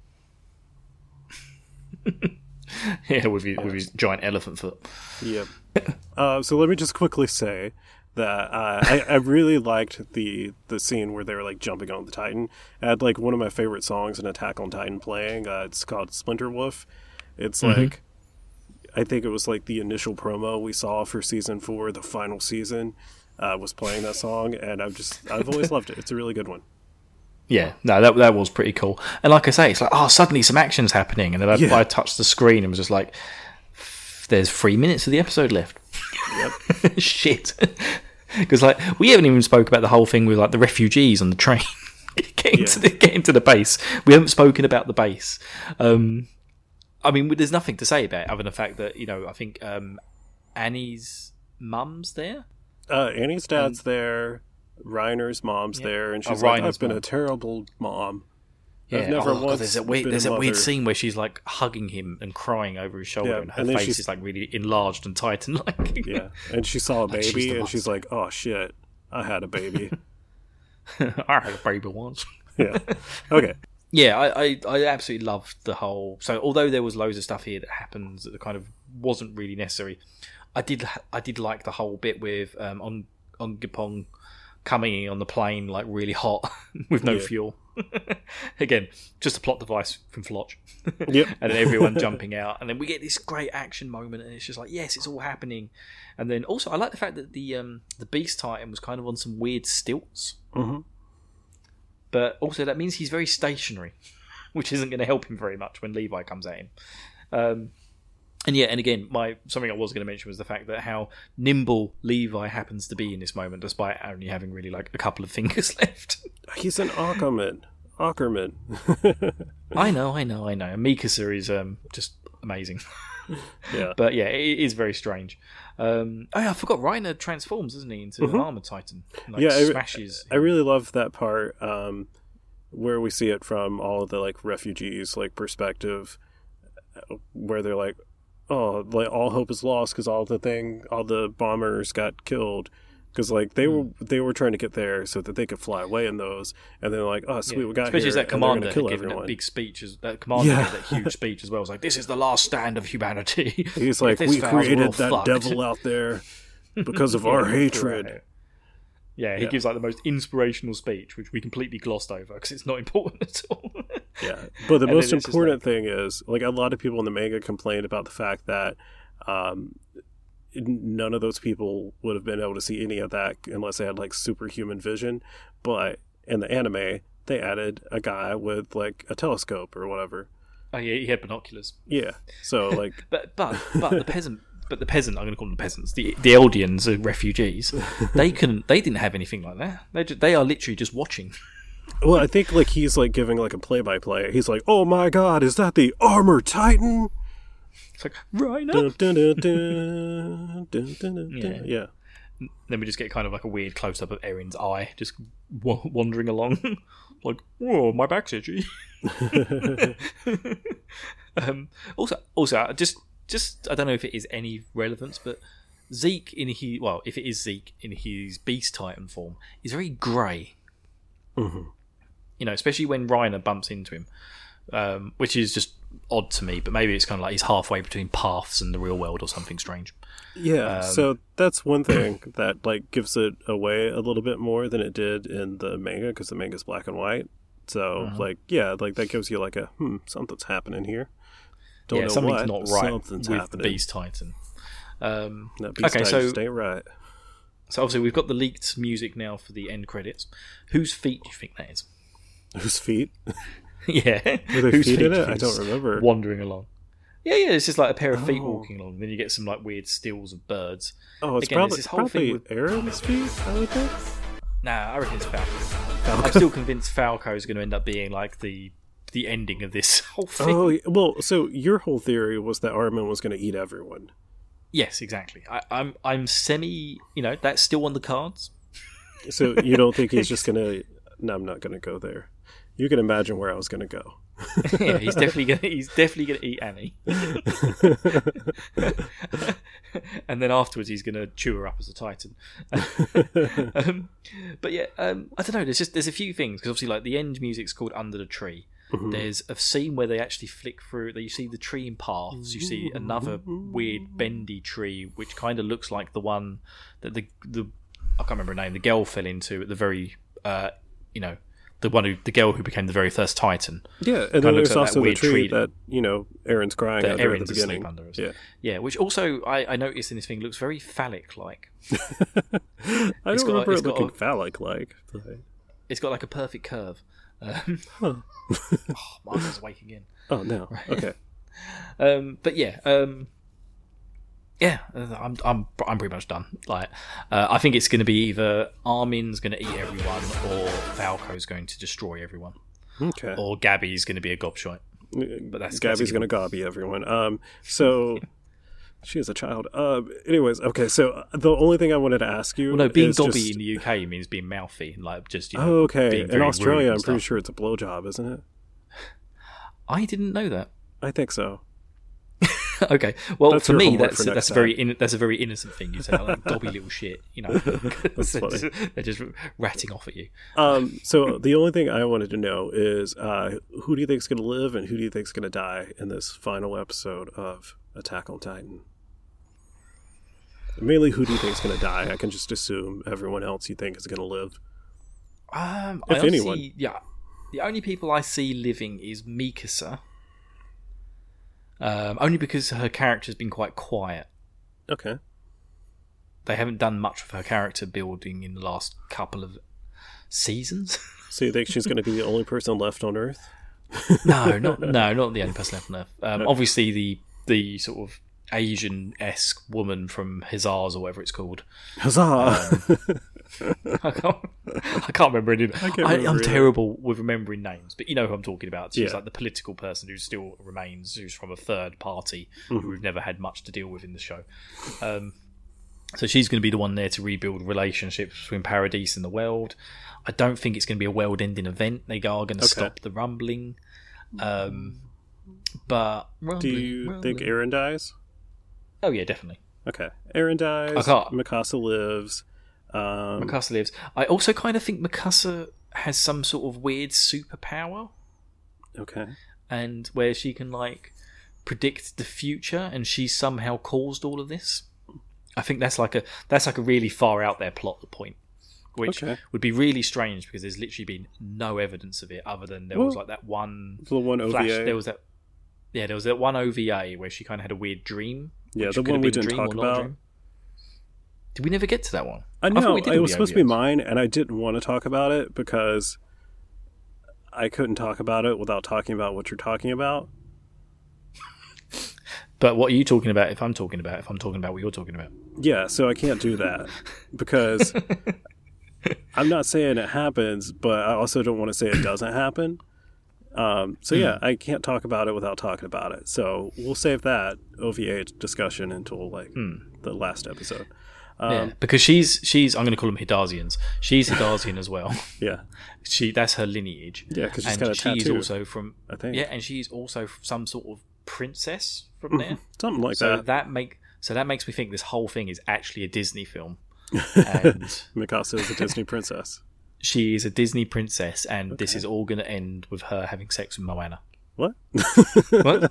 Yeah, with his giant elephant foot. Yep. So let me just quickly say that I really liked the scene where they were like jumping on the Titan. I had like one of my favorite songs in Attack on Titan playing. It's called Splinter Wolf. It's like, I think it was like the initial promo we saw for season 4, the final season. was playing that song, and I've always loved it. It's a really good one. Yeah, no, that was pretty cool. And like I say, it's like, oh, suddenly some action's happening, and then I touched the screen and was just like, there's 3 minutes of the episode left. Yep. Shit. Because like we haven't even spoke about the whole thing with like the refugees on the train getting to the base. We haven't spoken about the base. I mean, there's nothing to say about it other than the fact that I think Annie's mum's there. Annie's dad's there. Reiner's mom's there, and she's I've been a terrible mom. Yeah, I've never once there's a weird scene where she's like hugging him and crying over his shoulder, and her face is like really enlarged and tightened. Yeah, and she saw a baby, and she's like, "Oh shit, I had a baby." I had a baby once. Yeah. Okay. Yeah, I absolutely loved the whole. So although there was loads of stuff here that happens that kind of wasn't really necessary, I did like the whole bit with on Gipong coming in on the plane like really hot with no fuel. Again, just a plot device from Floch. Yep. And then everyone jumping out, and then we get this great action moment, and it's just like, yes, it's all happening. And then also, I like the fact that the Beast Titan was kind of on some weird stilts. Mm-hmm. But also, that means he's very stationary, which isn't going to help him very much when Levi comes at him. And again, something I was going to mention was the fact that how nimble Levi happens to be in this moment, despite only having really like a couple of fingers left. He's an Ackerman. I know. Mikasa is just amazing. Yeah. But yeah, it is very strange. I forgot Reiner transforms, doesn't he, into an Armor Titan? Smashes. I really love that part where we see it from all of the like refugees like perspective, where they're like, oh, like all hope is lost because all the bombers got killed. Because like they were trying to get there so that they could fly away in those, and they're like, "Oh, sweet, we got especially here." Especially that commander giving everyone. That big speech. That commander gave that huge speech as well. It was like, "This is the last stand of humanity." He's like, "We created that devil out there because of our hatred." Yeah, he gives like the most inspirational speech, which we completely glossed over because it's not important at all. Yeah, but the most important thing is, like, a lot of people in the manga complained about the fact that none of those people would have been able to see any of that unless they had like superhuman vision. But in the anime, they added a guy with like a telescope or whatever. Oh yeah, he had binoculars. Yeah, so like, but the peasant. But the peasant, I'm going to call them the peasants, the Eldians, the refugees, they didn't have anything like that. They are literally just watching. Well, I think like he's like giving like a play-by-play. He's like, "Oh my God, is that the Armor Titan?" It's like, Reiner. Yeah. Then we just get kind of like a weird close-up of Erin's eye just wandering along, like, whoa, my back's itchy. Also, just I don't know if it is any relevance, but Zeke if it is Zeke in his Beast Titan form, is very grey. Mm-hmm. Especially when Reiner bumps into him, which is just odd to me. But maybe it's kind of like he's halfway between paths and the real world or something strange. Yeah, so that's one thing that like gives it away a little bit more than it did in the manga, because the manga's black and white. So like that gives you like a something's happening here. Don't know something's not right something's with happening. the Beast Titan. That Beast Titan just ain't right. So obviously we've got the leaked music now for the end credits. Whose feet do you think that is? Whose feet? Yeah. Were there feet in it? I don't remember. Wandering along. Yeah, it's just like a pair of feet walking along. Then you get some like weird stills of birds. Oh, it's probably Eren's feet, I would think? Nah, I reckon it's Falco. I'm still convinced Falco is going to end up being like the ending of this whole thing. Oh, well, so your whole theory was that Armin was going to eat everyone. Yes, exactly. I'm semi, that's still on the cards. So you don't think he's just going to... No, I'm not going to go there. You can imagine where I was going to go. Yeah, he's definitely going to eat Annie. And then afterwards he's going to chew her up as a Titan. But yeah, I don't know, there's a few things, because obviously like the end music's called Under the Tree. Mm-hmm. There's a scene where they actually flick through, you see the tree in paths, you see another weird bendy tree which kind of looks like the one that the I can't remember her name, the girl fell into at the very the the girl who became the very first Titan. Yeah, and then looks there's like also that the weird tree tree that Aaron's crying that under Erin's at the beginning. asleep under. Yeah, yeah, which also I noticed in this thing looks very phallic-like. I don't remember it looking phallic-like. It's got like a perfect curve. Huh. Marcus waking in. Oh no. Okay. But yeah, I'm pretty much done. Like, I think it's going to be either Armin's going to eat everyone, or Falco's going to destroy everyone. Okay. Or Gabby's going to be a gobshite. But Gabby's going to gobby everyone. So she is a child. Anyways, okay. So the only thing I wanted to ask you, being is gobby just... in the UK means being mouthy, like just Oh, okay. being In very Australia, rude I'm pretty stuff. sure it's a blowjob, isn't it? I didn't know that. I think so. Okay, well, That's for your me, homework that's for next a very innocent thing. You say like gobby little shit, That's funny. They're just ratting off at you. So the only thing I wanted to know is who do you think is going to live and who do you think is going to die in this final episode of Attack on Titan? Mainly, who do you think is going to die? I can just assume everyone else you think is going to live. If anyone. Yeah. The only people I see living is Mikasa. Only because her character's been quite quiet. Okay. They haven't done much of her character building in the last couple of seasons. So you think she's going to be the only person left on Earth? No, not the only person left on Earth. Obviously, the sort of Asian-esque woman from Hussars or whatever it's called. Huzzah! I can't remember any. I'm terrible with remembering names, but you know who I'm talking about. She's like the political person who still remains, who's from a third party, who we've never had much to deal with in the show. So she's going to be the one there to rebuild relationships between Paradise and the world. I don't think it's going to be a world-ending event. They are going to stop the rumbling. But do you think Eren dies? Oh yeah, definitely. Okay, Eren dies. Mikasa lives. Mikasa lives. I also kind of think Mikasa has some sort of weird superpower. Okay. And where she can like predict the future, and she somehow caused all of this. I think that's like a really far out there plot point, which would be really strange because there's literally been no evidence of it other than there was like that one OVA. There was that one OVA where she kind of had a weird dream. Yeah, the one we didn't talk about. Did we never get to that one? I know it was supposed to be mine, and I didn't want to talk about it because I couldn't talk about it without talking about what you're talking about. But what are you talking about? If I'm talking about what you're talking about, yeah. So I can't do that because I'm not saying it happens, but I also don't want to say it doesn't happen. So yeah, I can't talk about it without talking about it. So we'll save that OVA discussion until like the last episode. Because she's I'm going to call them Hidazians. She's Hidazian as well. Yeah, that's her lineage. Yeah, because she's got a tattoo. She's also from I think. Yeah, and she's also some sort of princess from there. Something like that. So that makes me think this whole thing is actually a Disney film. And Mikasa is a Disney princess. She is a Disney princess, and this is all going to end with her having sex with Moana. What? What?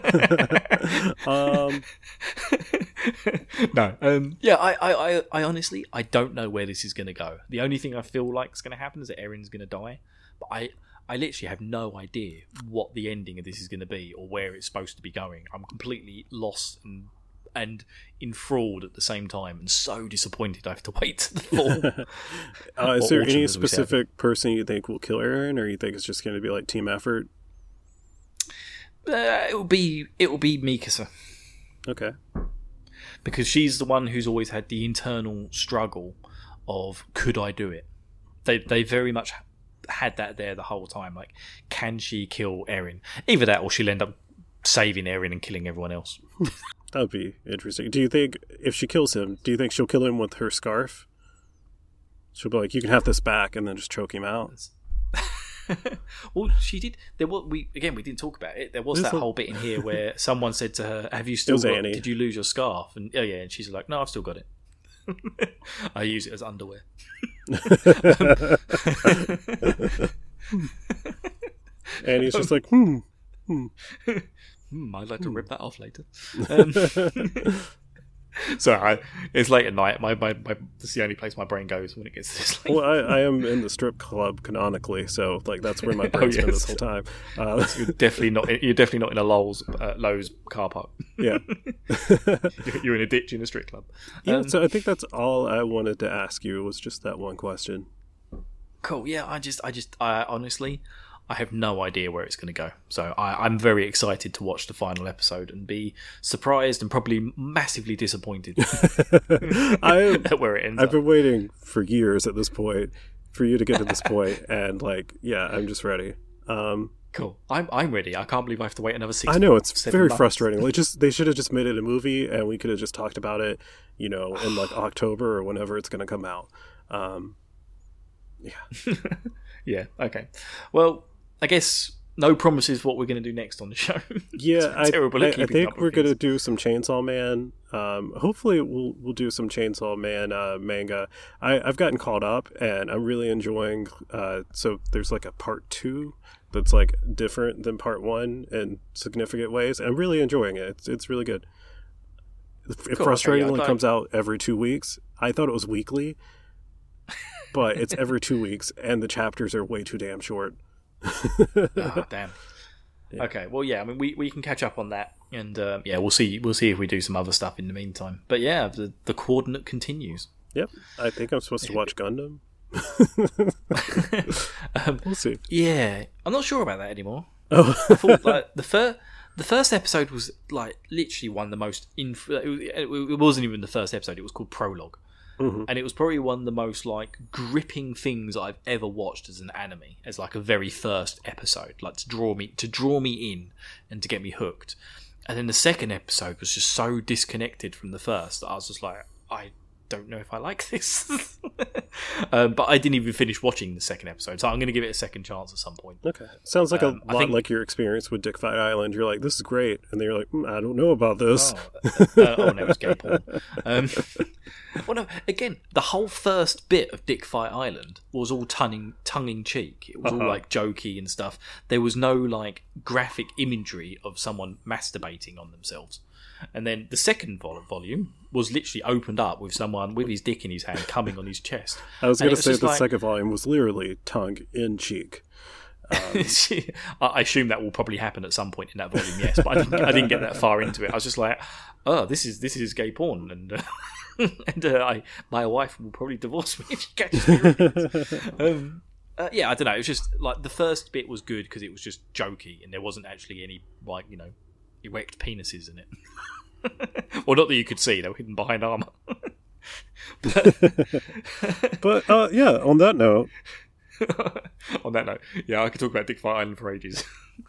No. Yeah, I honestly, I don't know where this is going to go. The only thing I feel like is going to happen is that Eren's going to die. But I literally have no idea what the ending of this is going to be or where it's supposed to be going. I'm completely lost and enthralled at the same time, and so disappointed I have to wait to the fall. Is there any specific person you think will kill Eren, or you think it's just going to be like team effort? It will be Mikasa. Okay. Because she's the one who's always had the internal struggle of, could I do it? They very much had that there the whole time. Like, can she kill Eren? Either that, or she'll end up saving Eren and killing everyone else. That would be interesting. Do you think, if she kills him, do you think she'll kill him with her scarf? She'll be like, you can have this back, and then just choke him out? Well, she did. We didn't talk about it. There was that whole bit in here where someone said to her, "Have you still got? Did you lose your scarf?" And and she's like, "No, I've still got it. I use it as underwear." And he's just like, I'd like to rip that off later. So it's late at night. My that's the only place my brain goes when it gets this late. Well, I am in the strip club canonically, so like that's where my brain's been this whole time. You're definitely not in a Lowe's car park. Yeah, you're in a ditch in a strip club. Yeah, so I think that's all I wanted to ask you was just that one question. Cool. Yeah, I honestly, I have no idea where it's going to go. So I'm very excited to watch the final episode and be surprised and probably massively disappointed at where it ends I've up. been waiting for years at this point for you to get to this point, and like, yeah, I'm just ready. Cool. I'm ready. I can't believe I have to wait another 6 I know, it's 7 very months. frustrating. Like, they should have just made it a movie, and we could have just talked about it, in like October or whenever it's going to come out. Yeah. Yeah. Okay. Well, I guess no promises what we're going to do next on the show. Yeah, It's terrible at I keeping think up with we're going to things. do some Chainsaw Man. Hopefully, we'll do some Chainsaw Man manga. I've gotten caught up, and I'm really enjoying. So there's like a part 2 that's like different than part 1 in significant ways. I'm really enjoying it. It's really good. It Cool, frustratingly okay, yeah, comes out every 2 weeks. I thought it was weekly, but it's every 2 weeks, and the chapters are way too damn short. Oh, damn. Yeah. Okay. Well, yeah. I mean, we can catch up on that, and yeah, we'll see. We'll see if we do some other stuff in the meantime. But yeah, the coordinate continues. Yep. I think I'm supposed to watch Gundam. We'll see. Yeah, I'm not sure about that anymore. Oh. I thought like the first episode was like literally one of the most. It wasn't even the first episode. It was called Prologue. Mhm. And it was probably one of the most like gripping things I've ever watched as an anime, as like a very first episode, like to draw me in and to get me hooked. And then the second episode was just so disconnected from the first that I was just like, I don't know if I like this. But I didn't even finish watching the second episode, so I'm going to give it a second chance at some point. Okay. Sounds like a I lot think- like your experience with Dick Fight Island. You're like, this is great. And then you're like, I don't know about this. Oh no, it's gay porn. Well, no, again, the whole first bit of Dick Fight Island was all tongue-in-cheek. It was all like jokey and stuff. There was no like graphic imagery of someone masturbating on themselves. And then the second volume was literally opened up with someone with his dick in his hand coming on his chest. I was And going it to say just the like- second volume was literally tongue in cheek. I assume that will probably happen at some point in that volume, yes, but I didn't get that far into it. I was just like, oh, this is gay porn, and my wife will probably divorce me if she catches me reading this. Yeah, I don't know. It was just like the first bit was good because it was just jokey and there wasn't actually any like erect penises in it. Well, not that you could see; they were hidden behind armor. But yeah, on that note, On that note, yeah, I could talk about Dick Fight Island for ages.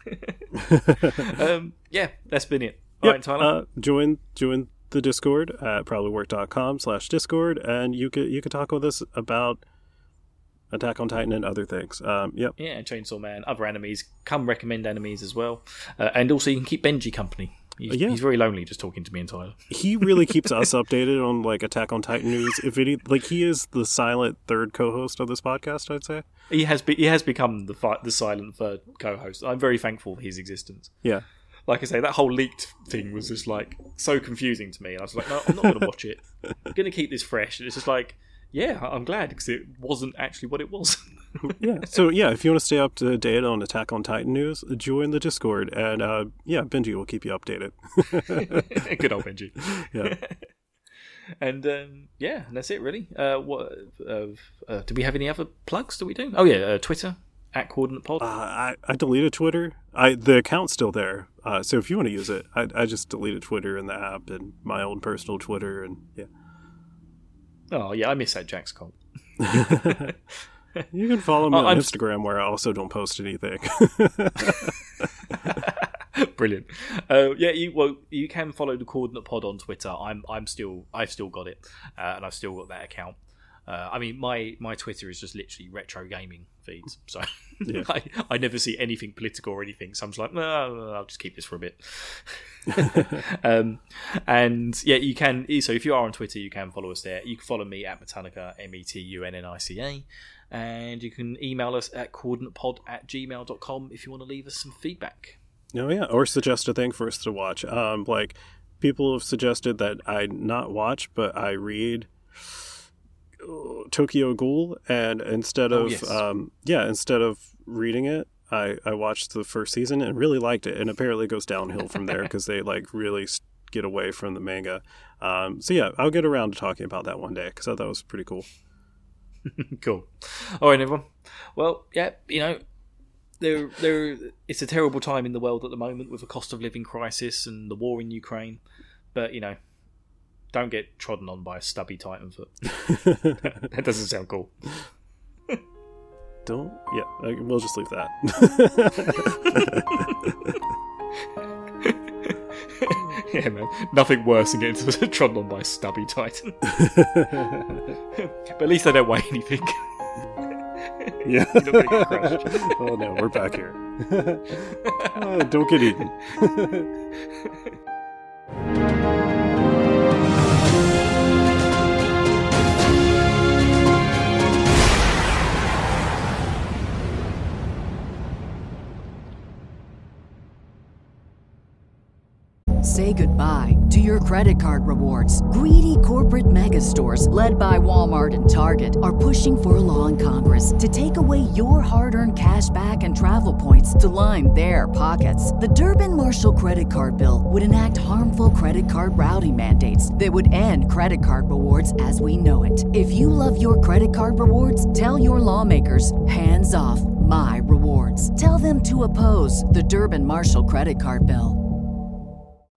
Yeah, that's been it. All right, Tyler. join the Discord at probablywork.com/Discord, and you could talk with us about Attack on Titan and other things. Yep. Yeah, and Chainsaw Man, other enemies. Come recommend enemies as well. And also you can keep Benji company. He's very lonely just talking to me and Tyler. He really keeps us updated on like Attack on Titan news. If he is the silent third co-host of this podcast, I'd say. He has become the silent third co-host. I'm very thankful for his existence. Yeah. Like I say, that whole leaked thing was just like so confusing to me. And I was like, no, I'm not going to watch it. I'm going to keep this fresh. And it's just like, yeah, I'm glad because it wasn't actually what it was. Yeah. So yeah, if you want to stay up to date on Attack on Titan news, join the Discord, and yeah, Benji will keep you updated. Good old Benji. Yeah. And yeah, and that's it really. Do we have any other plugs that we do? Oh yeah, Twitter at Coordinate Pod. I deleted Twitter. The account's still there. So if you want to use it, I just deleted Twitter and the app and my own personal Twitter, and yeah. Oh yeah, I miss that Jax cult. You can follow me on I'm Instagram, where I also don't post anything. Brilliant. Yeah, you can follow the Coordinate Pod on Twitter. I've still got it, and I've still got that account. I mean, my Twitter is just literally retro gaming feeds, so Yeah. I never see anything political or anything. So I'm just like, no, I'll just keep this for a bit. And yeah, you can. So if you are on Twitter, you can follow us there. You can follow me at Metallica, METUNNICA, and you can email us at coordinatepod@gmail.com if you want to leave us some feedback. No, yeah, or suggest a thing for us to watch. Like people have suggested that I not watch, but I read Tokyo Ghoul, and instead of instead of reading it, I watched the first season and really liked it, and apparently it goes downhill from there because they like really get away from the manga. So yeah, I'll get around to talking about that one day because I thought that was pretty cool. Cool. All right, everyone. Well, yeah, you know, it's a terrible time in the world at the moment with a cost of living crisis and the war in Ukraine. But, you know, don't get trodden on by a stubby Titan foot. That doesn't sound cool. We'll just leave that. Yeah, man. Nothing worse than getting trodden on by a stubby Titan. But at least they don't weigh anything. Yeah. You're not gonna get crushed. Oh no, we're back here. Don't get eaten. Say goodbye to your credit card rewards. Greedy corporate mega stores, led by Walmart and Target, are pushing for a law in Congress to take away your hard-earned cash back and travel points to line their pockets. The Durbin-Marshall credit card bill would enact harmful credit card routing mandates that would end credit card rewards as we know it. If you love your credit card rewards, tell your lawmakers, hands off my rewards. Tell them to oppose the Durbin-Marshall credit card bill.